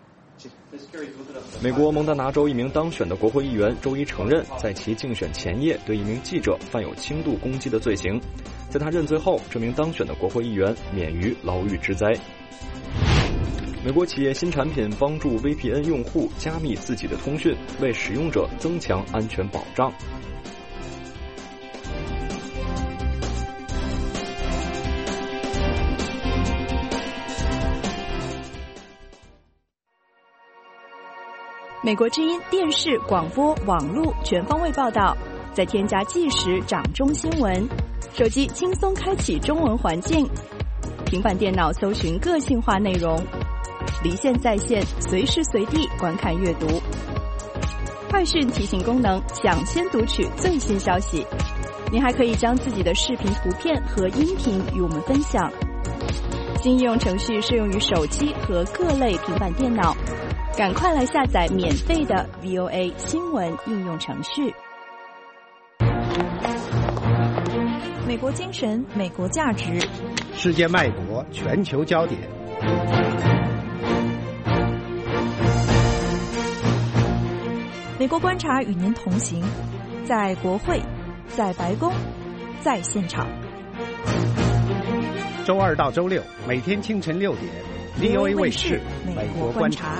美国蒙大拿州一名当选的国会议员周一承认，在其竞选前夜对一名记者犯有轻度攻击的罪行。在他认罪后，这名当选的国会议员免于牢狱之灾。美国企业新产品帮助 V P N 用户加密自己的通讯，为使用者增强安全保障。 美国之音电视、广播、网络全方位报道，再添加即时掌中新闻，手机轻松开启中文环境，平板电脑搜寻个性化内容，离线在线，随时随地观看阅读。快讯提醒功能，抢先读取最新消息。您还可以将自己的视频、图片和音频与我们分享。新应用程序适用于手机和各类平板电脑。赶快来下载免费的 V O A 新闻应用程序。 美国精神，美国价值， 世界脉搏，全球焦点。 美国观察与您同行，在国会，在白宫，在现场。 周二到周六每天清晨六点 ，V O A 卫视《美国观察》。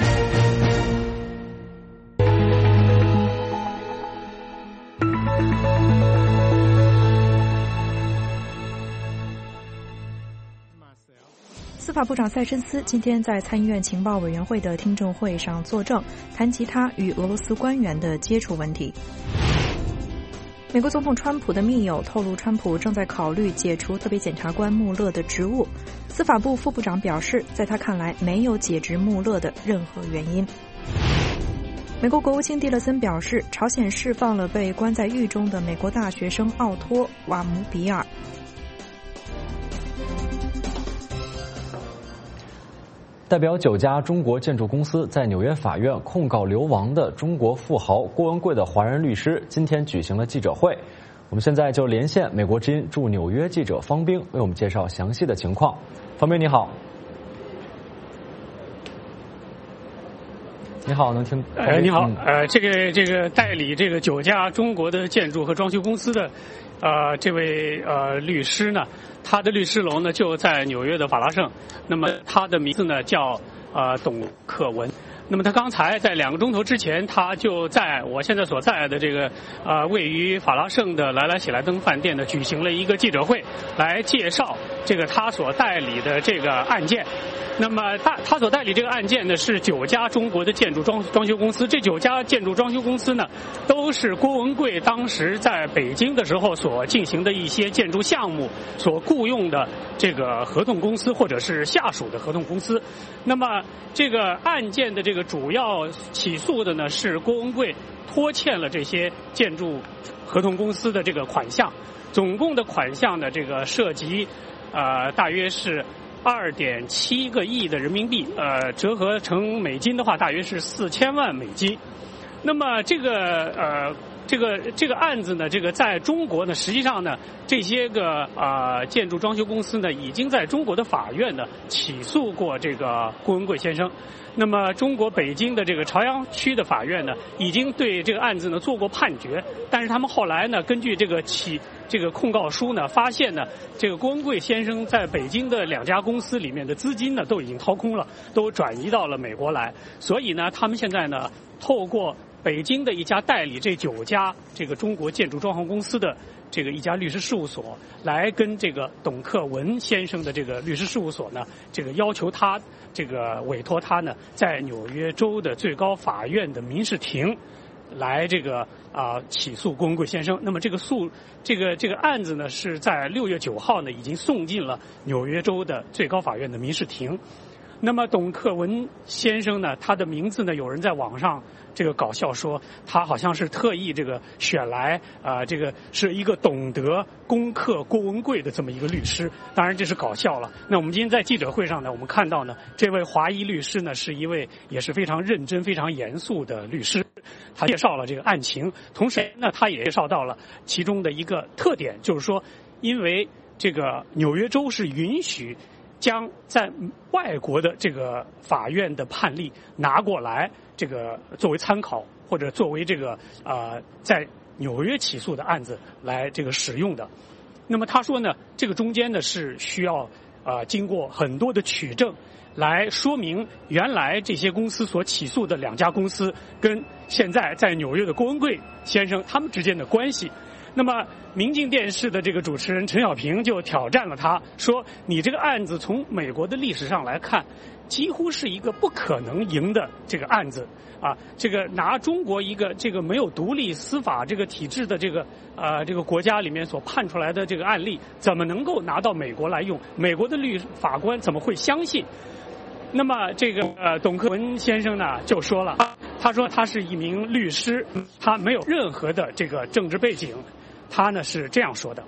司法部长塞申斯今天在参议院情报委员会的听证会上作证，谈及他与俄罗斯官员的接触问题。美国总统川普的密友透露，川普正在考虑解除特别检察官穆勒的职务。司法部副部长表示，在他看来，没有解职穆勒的任何原因。美国国务卿蒂勒森表示，朝鲜释放了被关在狱中的美国大学生奥托·瓦姆比尔。 代表九家中国建筑公司在纽约法院控告流亡的中国富豪郭文贵的华人律师今天举行了记者会。我们现在就连线美国之音驻纽约记者方冰，为我们介绍详细的情况。方冰你好。你好，能听？ 呃，你好，呃，这个这个代理这个九家中国的建筑和装修公司的，呃，这位呃律师呢，他的律师楼呢就在纽约的法拉盛，那么他的名字呢叫呃董克文。那么他刚才在两个钟头之前，他就在我现在所在的这个呃位于法拉盛的莱莱喜来登饭店呢举行了一个记者会，来介绍这个他所代理的这个案件。那么他他所代理这个案件呢是九家中国的建筑装装修公司，这九家建筑装修公司呢都是郭文贵当时在北京的时候所进行的一些建筑项目所雇佣的这个合同公司或者是下属的合同公司。那么这个案件的这个主要起诉的呢是郭文贵拖欠了这些建筑合同公司的这个款项，总共的款项呢这个涉及呃大约是二点七个亿的人民币，呃，折合成美金的话，大约是四千万美金。那么这个呃，这个这个案子呢，这个在中国呢，实际上呢，这些个呃建筑装修公司呢，已经在中国的法院呢起诉过这个郭文贵先生。那么中国北京的这个朝阳区的法院呢，已经对这个案子呢做过判决，但是他们后来呢，根据这个起这个控告书呢，发现呢，这个郭文贵先生在北京的两家公司里面的资金呢，都已经掏空了，都转移到了美国来，所以呢，他们现在呢，透过北京的一家代理这九家这个中国建筑装潢公司的这个一家律师事务所，来跟这个董克文先生的这个律师事务所呢，这个要求他这个委托他呢，在纽约州的最高法院的民事庭来这个啊、呃、起诉郭文贵先生。那么这个诉这个这个案子呢，是在六月九号呢已经送进了纽约州的最高法院的民事庭。那么董克文先生呢，他的名字呢，有人在网上这个搞笑说，他好像是特意这个选来啊、呃，这个是一个懂得攻克郭文贵的这么一个律师。当然这是搞笑了。那我们今天在记者会上呢，我们看到呢，这位华裔律师呢，是一位也是非常认真、非常严肃的律师。他介绍了这个案情，同时呢，他也介绍到了其中的一个特点，就是说，因为这个纽约州是允许将在外国的这个法院的判例拿过来，这个作为参考或者作为这个呃在纽约起诉的案子来这个使用的。那么他说呢，这个中间呢是需要呃经过很多的取证，来说明原来这些公司所起诉的两家公司跟现在在纽约的郭文贵先生他们之间的关系。那么明镜电视的这个主持人陈小平就挑战了他，说你这个案子从美国的历史上来看，几乎是一个不可能赢的这个案子啊！这个拿中国一个这个没有独立司法这个体制的这个呃这个国家里面所判出来的这个案例，怎么能够拿到美国来用？美国的律法官怎么会相信？那么这个呃董克文先生呢就说了，他说他是一名律师，他没有任何的这个政治背景。他呢是这样说的。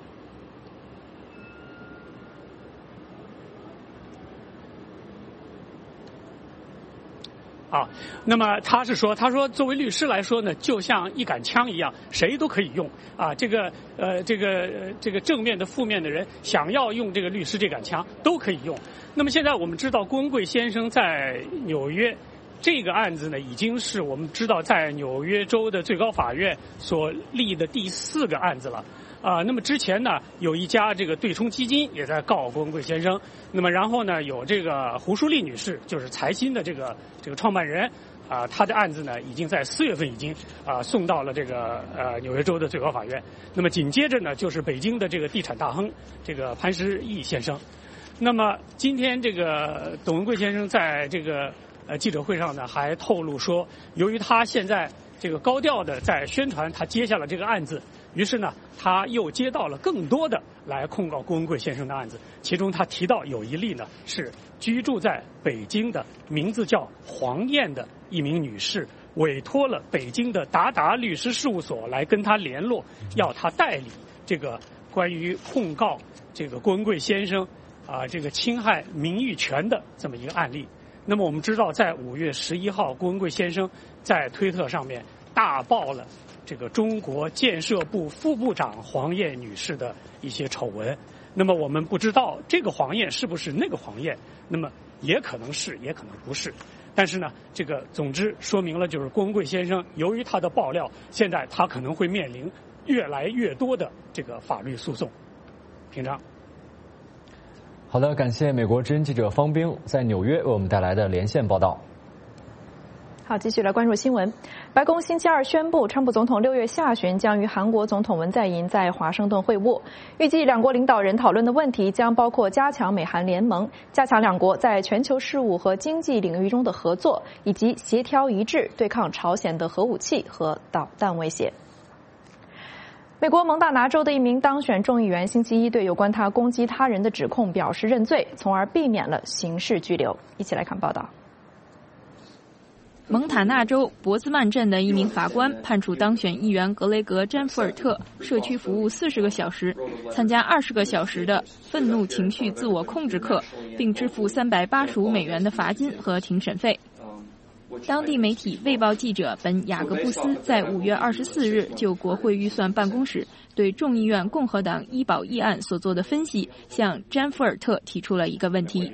啊，那么他是说，他说作为律师来说呢，就像一杆枪一样，谁都可以用啊。这个呃，这个、呃、这个正面的、负面的人想要用这个律师这杆枪都可以用。那么现在我们知道，郭文贵先生在纽约这个案子呢，已经是我们知道在纽约州的最高法院所立的第四个案子了。啊，那么之前呢，有一家这个对冲基金也在告郭文贵先生。那么然后呢，有这个胡淑丽女士，就是财新的这个这个创办人，啊，她的案子呢，已经在四月份已经啊送到了这个呃纽约州的最高法院。那么紧接着呢，就是北京的这个地产大亨这个潘石屹先生。那么今天这个董文贵先生在这个呃记者会上呢，还透露说，由于他现在这个高调的在宣传他接下了这个案子。于是呢，他又接到了更多的来控告郭文贵先生的案子，其中他提到有一例呢是居住在北京的名字叫黄燕的一名女士，委托了北京的达达律师事务所来跟他联络，要他代理这个关于控告这个郭文贵先生啊这个侵害名誉权的这么一个案例。那么我们知道，在五月十一号，郭文贵先生在推特上面大爆了这个中国建设部副部长黄燕女士的一些丑闻。那么我们不知道这个黄燕是不是那个黄燕，那么也可能是，也可能不是。但是呢，这个总之说明了，就是郭文贵先生由于他的爆料，现在他可能会面临越来越多的这个法律诉讼。平常。 好的，感谢美国之音记者方冰在纽约为我们带来的连线报道。 好，继续来关注新闻。白宫星期二宣布，川普总统六月下旬将与韩国总统文在寅在华盛顿会晤。预计两国领导人讨论的问题将包括加强美韩联盟、加强两国在全球事务和经济领域中的合作，以及协调一致对抗朝鲜的核武器和导弹威胁。美国蒙大拿州的一名当选众议员星期一对有关他攻击他人的指控表示认罪，从而避免了刑事拘留。一起来看报道。 蒙塔纳州博兹曼镇的一名法官判处当选议员格雷格·詹弗尔特社区服务四十个小时，参加二十个小时的愤怒情绪自我控制课，并支付三百八十五美元的罚金和庭审费。当地媒体《卫报》记者本·雅各布斯在五月二十四日就国会预算办公室对众议院共和党医保议案所做的分析，向詹弗尔特提出了一个问题。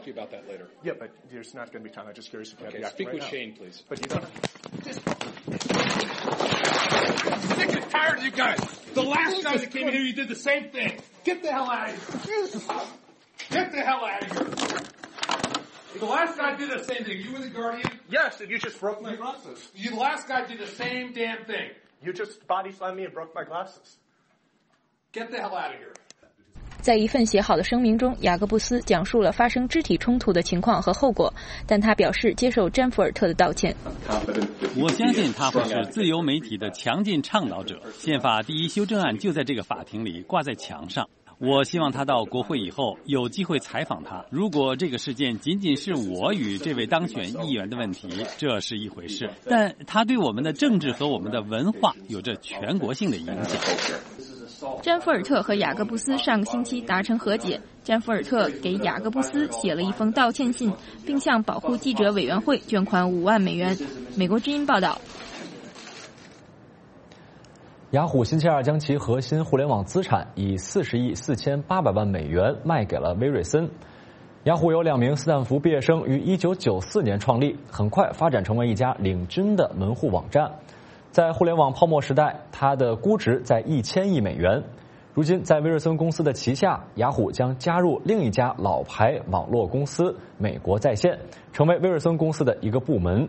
The last guy did the same thing. You were the guardian? Yes, and you just broke my glasses. You, the last guy did the same damn thing. You just body slammed me and broke my glasses. Get the hell out of here. 在一份写好的声明中，雅各布斯讲述了发生肢体冲突的情况和后果，但他表示接受詹弗尔特的道歉。 我相信他会是自由媒体的强劲倡导者。宪法第一修正案就在这个法庭里挂在墙上。我希望他到国会以后有机会采访他。如果这个事件仅仅是我与这位当选议员的问题，这是一回事，但他对我们的政治和我们的文化有着全国性的影响。 詹弗尔特和雅各布斯上个星期达成和解，詹弗尔特给雅各布斯写了一封道歉信，并向保护记者委员会捐款五万美元。美国之音报道。 雅虎星期二将其核心互联网资产以四十亿四千八百万美元卖给了威瑞森。雅虎由两名斯坦福毕业生于一九九四年创立，很快发展成为一家领军的门户网站。在互联网泡沫时代，它的估值在一千亿美元。如今，在威瑞森公司的旗下，雅虎将加入另一家老牌网络公司——美国在线，成为威瑞森公司的一个部门。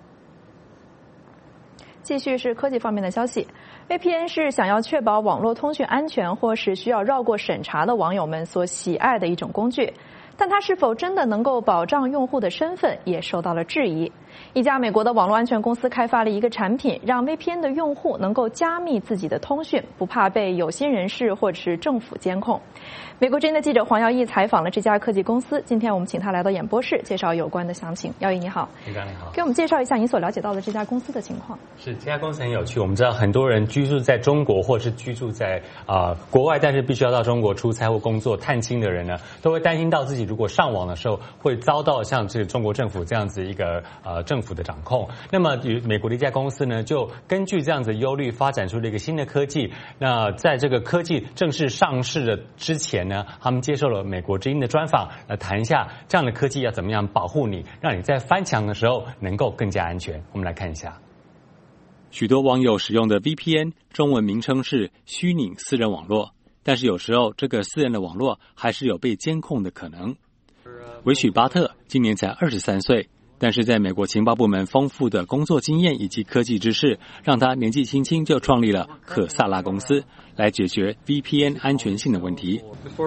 继续是科技方面的消息 ，V P N 是想要确保网络通讯安全或是需要绕过审查的网友们所喜爱的一种工具，但它是否真的能够保障用户的身份也受到了质疑。一家美国的网络安全公司开发了一个产品，让 V P N 的用户能够加密自己的通讯，不怕被有心人士或者是政府监控。美国之音的记者黄耀义采访了这家科技公司，今天我们请他来到演播室介绍有关的详情。耀义你好。 李刚你好， 给我们介绍一下你所了解到的这家公司的情况。 是，这家公司很有趣。我们知道很多人居住在中国或是居住在啊、呃、国外，但是必须要到中国出差或工作探亲的人呢，都会担心到自己的如果上网的时候会遭到像这个中国政府这样子一个呃政府的掌控。那么与美国的一家公司呢，就根据这样子忧虑发展出了一个新的科技。那在这个科技正式上市的之前呢，他们接受了美国之音的专访，来谈一下这样的科技要怎么样保护你，让你在翻墙的时候能够更加安全。我们来看一下。 许多网友使用的 V P N 中文名称是虚拟私人网络，但是有时候这个私人的网络还是有被监控的可能。维许巴特今年才二十三岁，但是在美国情报部门丰富的工作经验以及科技知识，让他年纪轻轻就创立了可萨拉公司，来解决 V P N 安全性的问题。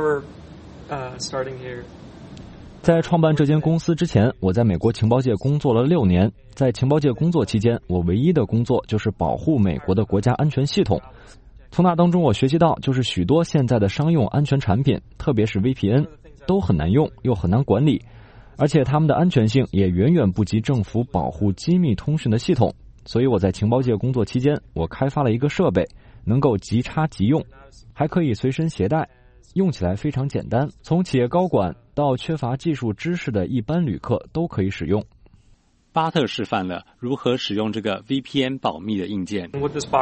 在创办这间公司之前，我在美国情报界工作了六年。在情报界工作期间，我唯一的工作就是保护美国的国家安全系统。从那当中我学习到，就是许多现在的商用安全产品，特别是 V P N， 都很难用，又很难管理，而且他们的安全性也远远不及政府保护机密通讯的系统。所以我在情报界工作期间，我开发了一个设备，能够即插即用，还可以随身携带，用起来非常简单，从企业高管到缺乏技术知识的一般旅客都可以使用。 巴特示范了如何使用这个 V P N 保密的硬件。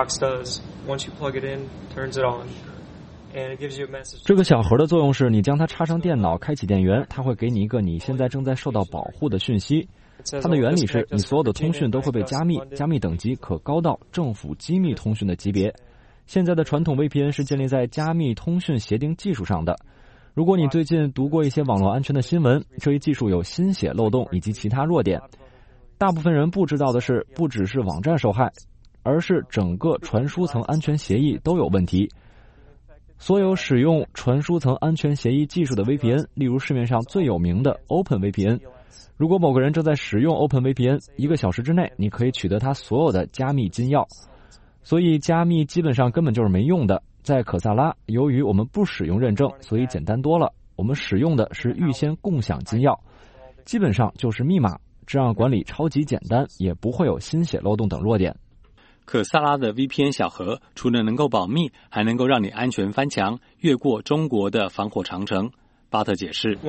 这个小盒的作用是，你将它插上电脑，开启电源，它会给你一个你现在正在受到保护的讯息。它的原理是，你所有的通讯都会被加密，加密等级可高到政府机密通讯的级别。现在的传统 V P N 是建立在加密通讯协定技术上的。如果你最近读过一些网络安全的新闻，这一技术有新血漏洞以及其他弱点。大部分人不知道的是，不只是网站受害，而是整个传输层安全协议都有问题。所有使用传输层安全协议技术的 V P N， 例如市面上最有名的 OpenVPN， 如果某个人正在使用 OpenVPN， 一个小时之内你可以取得他所有的加密金钥。所以加密基本上根本就是没用的。在可萨拉，由于我们不使用认证，所以简单多了。我们使用的是预先共享金钥，基本上就是密码，这样管理超级简单，也不会有新血漏洞等弱点。 可萨拉的 V P N 小盒除了能够保密，还能够让你安全翻墙，越过中国的防火长城。巴特解释，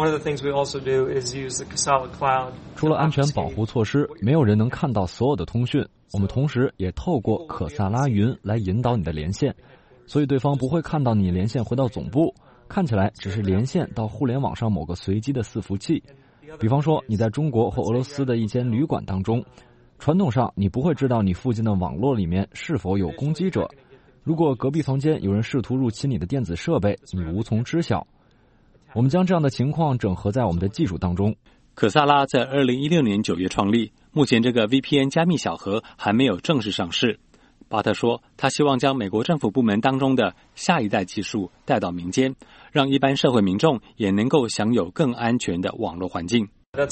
除了安全保护措施，没有人能看到所有的通讯。我们同时也透过可萨拉云来引导你的连线，所以对方不会看到你连线回到总部，看起来只是连线到互联网上某个随机的伺服器。比方说你在中国或俄罗斯的一间旅馆当中，传统上你不会知道你附近的网络里面是否有攻击者。如果隔壁房间有人试图入侵你的电子设备，你无从知晓。我们将这样的情况整合在我们的技术当中。 可萨拉在二零一六年九月创立，目前这个 V P N 加密小盒还没有正式上市。巴特说，他希望将美国政府部门当中的下一代技术带到民间，让一般社会民众也能够享有更安全的网络环境。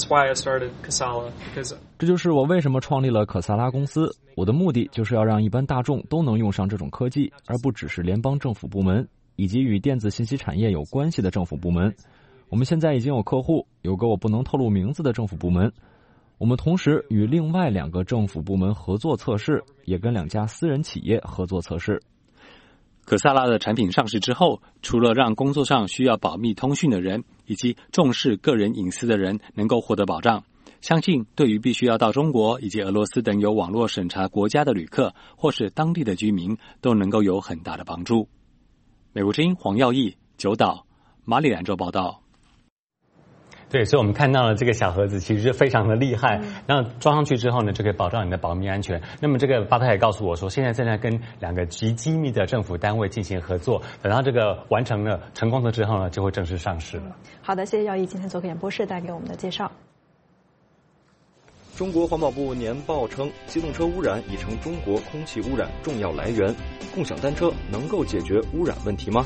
这就是我为什么创立了可萨拉公司。我的目的就是要让一般大众都能用上这种科技，而不只是联邦政府部门以及与电子信息产业有关系的政府部门。我们现在已经有客户，有个我不能透露名字的政府部门。我们同时与另外两个政府部门合作测试，也跟两家私人企业合作测试。 可萨拉的产品上市之后，除了让工作上需要保密通讯的人以及重视个人隐私的人能够获得保障，相信对于必须要到中国以及俄罗斯等有网络审查国家的旅客或是当地的居民都能够有很大的帮助。美国之音黄耀义，九岛，马里兰州报道。 对，所以我们看到了这个小盒子其实是非常的厉害，然后装上去之后呢，就可以保障你的保密安全。那么这个巴特也告诉我说，现在正在跟两个极机密的政府单位进行合作，等到这个完成了成功了之后呢，就会正式上市了。 好的，谢谢耀义今天做客演播室带给我们的介绍。 中国环保部年报称，机动车污染已成中国空气污染重要来源，共享单车能够解决污染问题吗？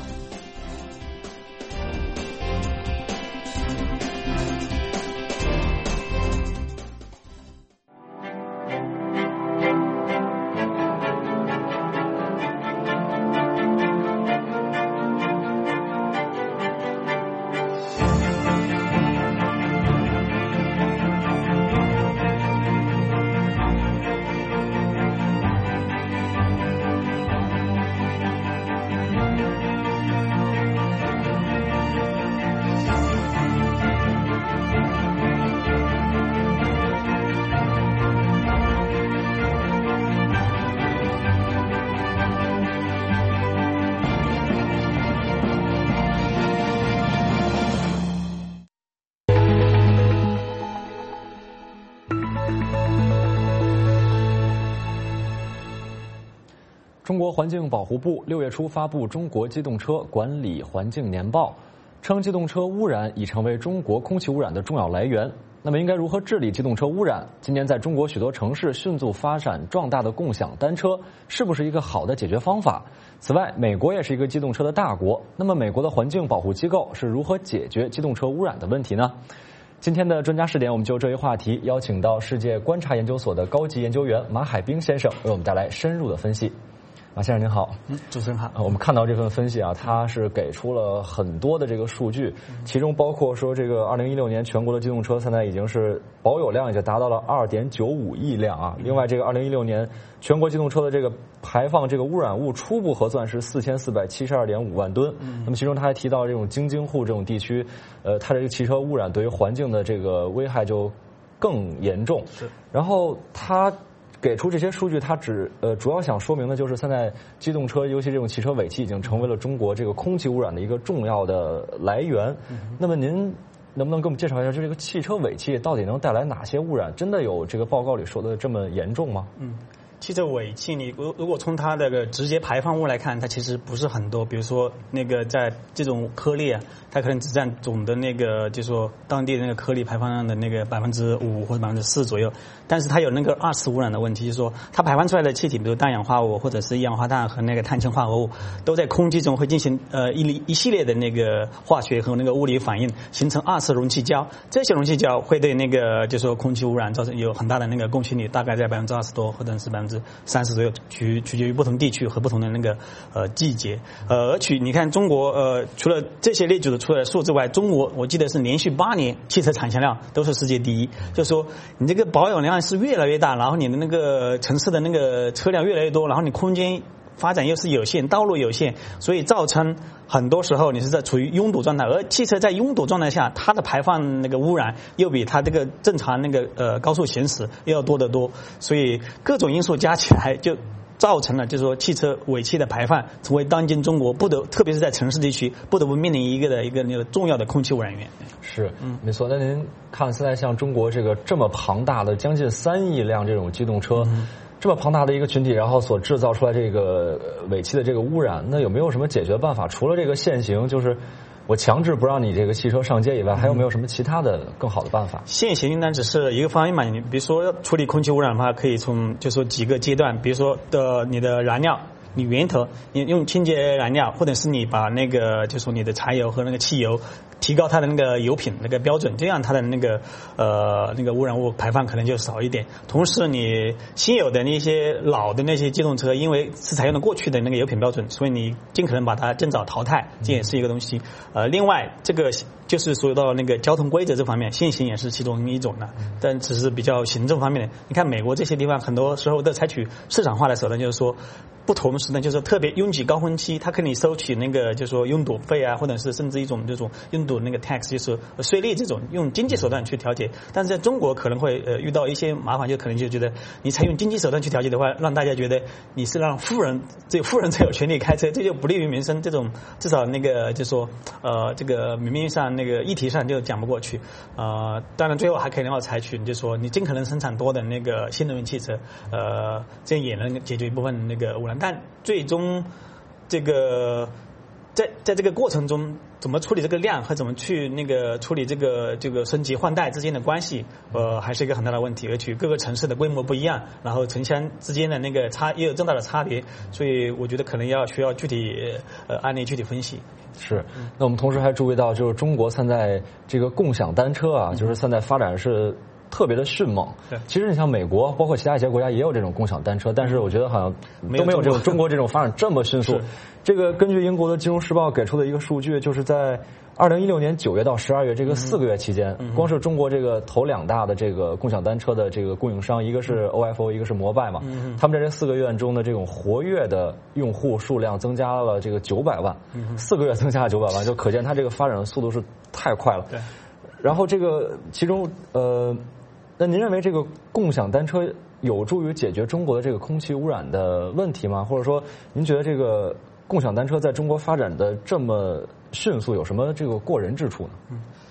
中国环境保护部六月初发布《中国机动车管理环境年报》，称机动车污染已成为中国空气污染的重要来源。那么应该如何治理机动车污染？今年在中国许多城市迅速发展壮大的共享单车，是不是一个好的解决方法？此外，美国也是一个机动车的大国，那么美国的环境保护机构是如何解决机动车污染的问题呢？今天的专家视点，我们就这一话题邀请到世界观察研究所的高级研究员马海兵先生，为我们带来深入的分析。马先生您好。 嗯，主持人好。 我们看到这份分析啊，它是给出了很多的这个数据，其中包括说这个二零一六年全国的机动车现在已经是保有量已经达到了二点九五亿辆啊。另外，这个二零一六年全国机动车的这个排放这个污染物初步核算是四千四百七十二点五万吨。那么其中他还提到这种京津沪这种地区，呃，它这个汽车污染对于环境的这个危害就更严重。 是。 然后他给出这些数据，它只呃主要想说明的就是现在机动车，尤其这种汽车尾气，已经成为了中国这个空气污染的一个重要的来源。嗯、那么您能不能给我们介绍一下，就这个汽车尾气到底能带来哪些污染？真的有这个报告里说的这么严重吗？ 嗯。汽车尾气，你如如果从它这个直接排放物来看，它其实不是很多。比如说那个在这种颗粒啊，它可能只占总的那个，就是说当地的那个颗粒排放量的那个百分之五或者百分之四左右。但是它有那个二次污染的问题，就是说它排放出来的气体，比如氮氧化物或者是一氧化碳和那个碳氢化合物，都在空气中会进行呃一一系列的那个化学和那个物理反应，形成二次容器胶。这些容器胶会对那个就是说空气污染造成有很大的那个共情率，大概在百分之二十多或者是百分之三十左右，取取决于不同地区和不同的那个呃季节。呃，而且你看中国呃除了这些列举的出来的数之外，中国我记得是连续八年汽车产销量都是世界第一。就是说你这个保有量是越来越大，然后你的那个城市的那个车辆越来越多，然后你空间发展又是有限，道路有限，所以造成很多时候你是在处于拥堵状态，而汽车在拥堵状态下，它的排放那个污染又比它这个正常那个呃高速行驶又要多得多，所以各种因素加起来就造成了就是说汽车尾气的排放成为当今中国不得，特别是在城市地区不得不面临一个的一个那个重要的空气污染源。 是，嗯，没错。那您看现在像中国这个这么庞大的将近三亿辆这种机动车。嗯，这么庞大的一个群体，然后所制造出来这个尾气的这个污染，那有没有什么解决办法？除了这个限行，就是我强制不让你这个汽车上街以外，还有没有什么其他的更好的办法？ 限行呢只是一个方面嘛，你比如说处理空气污染的话，可以从就说几个阶段，比如说的你的燃料。你源头，你用清洁燃料，或者是你把那个，就说你的柴油和那个汽油，提高它的那个油品那个标准，这样它的那个呃那个污染物排放可能就少一点。同时，你新有的那些老的那些机动车，因为是采用了过去的那个油品标准，所以你尽可能把它尽早淘汰，这也是一个东西。呃，另外这个就是说到那个交通规则这方面，限行也是其中一种的，但只是比较行政方面的。你看美国这些地方，很多时候都采取市场化的手段，就是说。不同时呢，就是特别拥挤高峰期，它可以收取那个就是说拥堵费啊，或者是甚至一种这种拥堵那个 tax， 就是税率这种用经济手段去调节。但是在中国可能会呃遇到一些麻烦，就可能就觉得你采用经济手段去调节的话，让大家觉得你是让富人只有富人才有权利开车，这就不利于民生。这种至少那个就说呃这个明面上那个议题上就讲不过去。呃，当然最后还可以要采取，就是说你尽可能生产多的那个新能源汽车，呃，这样也能解决一部分那个污染。但最终，这个在在这个过程中，怎么处理这个量和怎么去那个处理这个这个升级换代之间的关系，呃，还是一个很大的问题。而且各个城市的规模不一样，然后城乡之间的那个差也有重大的差别，所以我觉得可能要需要具体呃案例具体分析。 是，那我们同时还注意到，就是中国现在这个共享单车啊，就是现在发展是。特别的迅猛。 对， 其实你像美国，包括其他一些国家也有这种共享单车，但是我觉得好像都没有这种中国这种发展这么迅速。这个根据英国的《金融时报》给出的一个数据，就是在二零一六年九月到十二月这个四个月期间，嗯、光是中国这个头两大的这个共享单车的这个供应商，一个是 O F O， 一个是摩拜嘛，嗯、他们在这四个月中的这种活跃的用户数量增加了这个九百万，嗯、四个月增加了九百万，就可见它这个发展的速度是太快了。 对， 然后这个其中呃。那您认为这个共享单车有助于解决中国的这个空气污染的问题吗？或者说，您觉得这个共享单车在中国发展的这么迅速，有什么这个过人之处呢？ 嗯，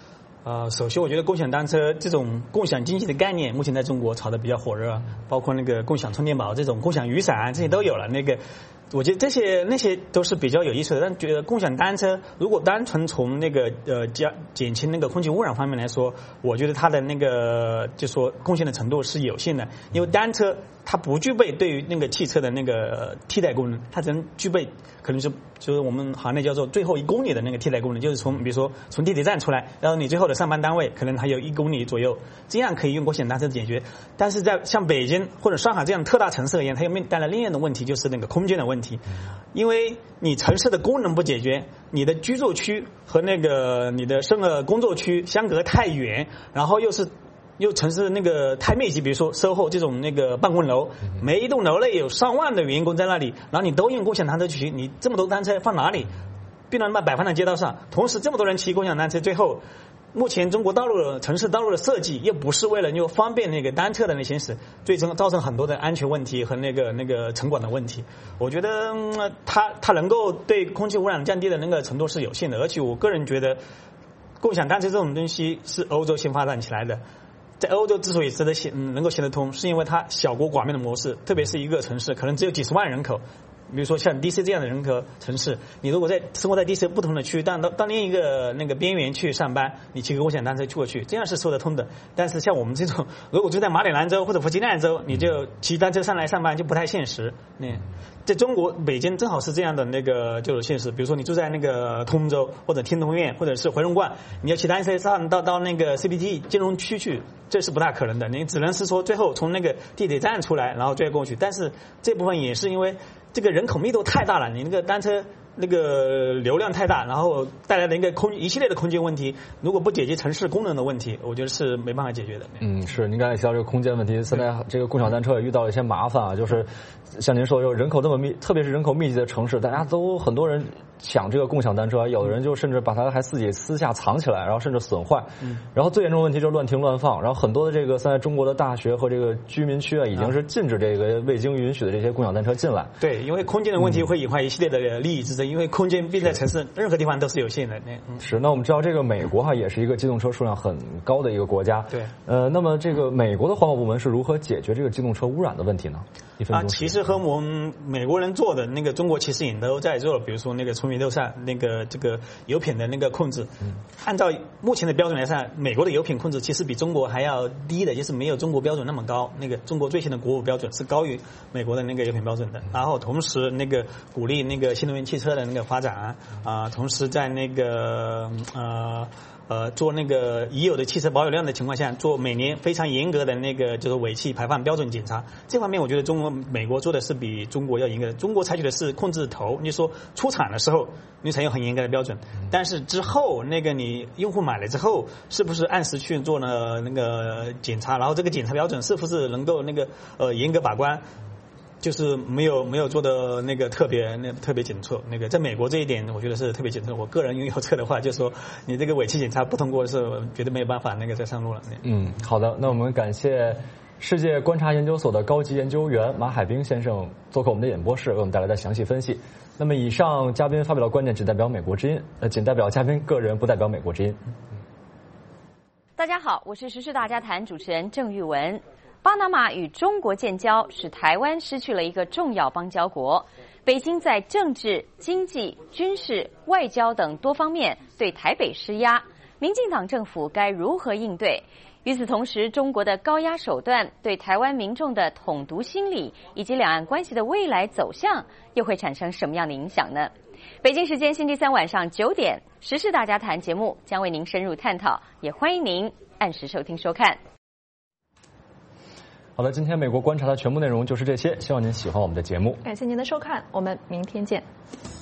呃，首先我觉得共享单车这种共享经济的概念，目前在中国炒得比较火热，包括那个共享充电宝、这种共享雨伞，这些都有了。那个，我觉得这些那些都是比较有意思的。但觉得共享单车如果单纯从那个呃减减轻那个空气污染方面来说，我觉得它的那个就说贡献的程度是有限的，因为单车它不具备对于那个汽车的那个替代功能，它只能具备可能是就是我们行内叫做最后一公里的那个替代功能，就是从比如说从地铁站出来，然后你最后的上班单位可能还有一公里左右，这样可以用共享单车解决。但是在像北京或者上海这样特大城市而言，它又面带来另一样的问题，就是那个空间的问题，因为你城市的功能不解决，你的居住区和那个你的生活工作区相隔太远，然后又是。又城市那个太密集，比如说 S O H O 这种那个办公楼，每一栋楼内有上万的员工在那里，然后你都用共享单车去，你这么多单车放哪里？不能把摆放在街道上，同时这么多人骑共享单车，最后目前中国道路城市道路的设计又不是为了又方便那个单车的那行驶，最终造成很多的安全问题和那个那个城管的问题。我觉得、嗯、它它能够对空气污染降低的那个程度是有限的，而且我个人觉得共享单车这种东西是欧洲先发展起来的。在欧洲之所以值得行、嗯、能够行得通，是因为它小国寡民的模式，特别是一个城市可能只有几十万人口，比如说像 D C 这样的人口城市，你如果在生活在 D C 不同的区，但到到另一个那个边缘去上班，你骑个共享单车去过去，这样是说得通的。但是像我们这种，如果住在马里兰州或者弗吉尼亚州，你就骑单车上来上班就不太现实。嗯，在中国北京正好是这样的那个就是现实，比如说你住在那个通州或者天通苑或者是回龙观，你要骑单车上到到那个 C B T 金融区去，这是不大可能的。你只能是说最后从那个地铁站出来，然后再过去。但是这部分也是因为这个人口密度太大了，你那个单车那个流量太大，然后带来的一个空一系列的空间问题，如果不解决城市功能的问题，我觉得是没办法解决的。 嗯，是您刚才提到这个空间问题，现在这个共享单车也遇到了一些麻烦啊，就是像您说，有人口这么密，特别是人口密集的城市，大家都很多人抢这个共享单车，有的人就甚至把它还自己私下藏起来，然后甚至损坏。嗯，然后最严重的问题就是乱停乱放，然后很多的这个现在中国的大学和这个居民区啊，已经是禁止这个未经允许的这些共享单车进来。 对，因为空间的问题会引发一系列的利益之争，因为空间毕竟在城市任何地方都是有限的。 嗯，是。那我们知道这个美国哈、啊、也是一个机动车数量很高的一个国家。 对。 呃，那么这个美国的环保部门是如何解决这个机动车污染的问题呢？一分钟。 啊，其实和我们美国人做的那个，中国其实也都在做了，比如说那个纯米豆上那个这个油品的那个控制。嗯。按照目前的标准来看，美国的油品控制其实比中国还要低的，就是没有中国标准那么高。那个中国最新的国五标准是高于美国的那个油品标准的。然后同时那个鼓励那个新能源汽车的那个发展啊、呃，同时在那个呃。呃，做那个已有的汽车保有量的情况下，做每年非常严格的那个就是尾气排放标准检查，这方面我觉得中国、美国做的是比中国要严格的。中国采取的是控制头，你说出厂的时候你采用很严格的标准，但是之后那个你用户买了之后，是不是按时去做了那个检查，然后这个检查标准是不是能够那个呃严格把关？就是没有没有做的那个特别那特别紧凑，那个在美国这一点我觉得是特别紧凑。我个人拥有车的话，就是说你这个尾气检查不通过是绝对没有办法那个再上路了。 嗯，好的，那我们感谢世界观察研究所的高级研究员马海兵先生做客我们的演播室，为我们带来的详细分析。那么以上嘉宾发表的观点只代表美国之音，呃，仅代表嘉宾个人，不代表美国之音。 大家好，我是时事大家谈主持人郑玉文。巴拿马与中国建交，使台湾失去了一个重要邦交国。北京在政治、经济、军事、外交等多方面对台北施压，民进党政府该如何应对？与此同时，中国的高压手段对台湾民众的统独心理以及两岸关系的未来走向，又会产生什么样的影响呢？北京时间星期三晚上九点，时事大家谈节目将为您深入探讨，也欢迎您按时收听收看。 好的，今天美国观察的全部内容就是这些，希望您喜欢我们的节目。 感谢您的收看，我们明天见。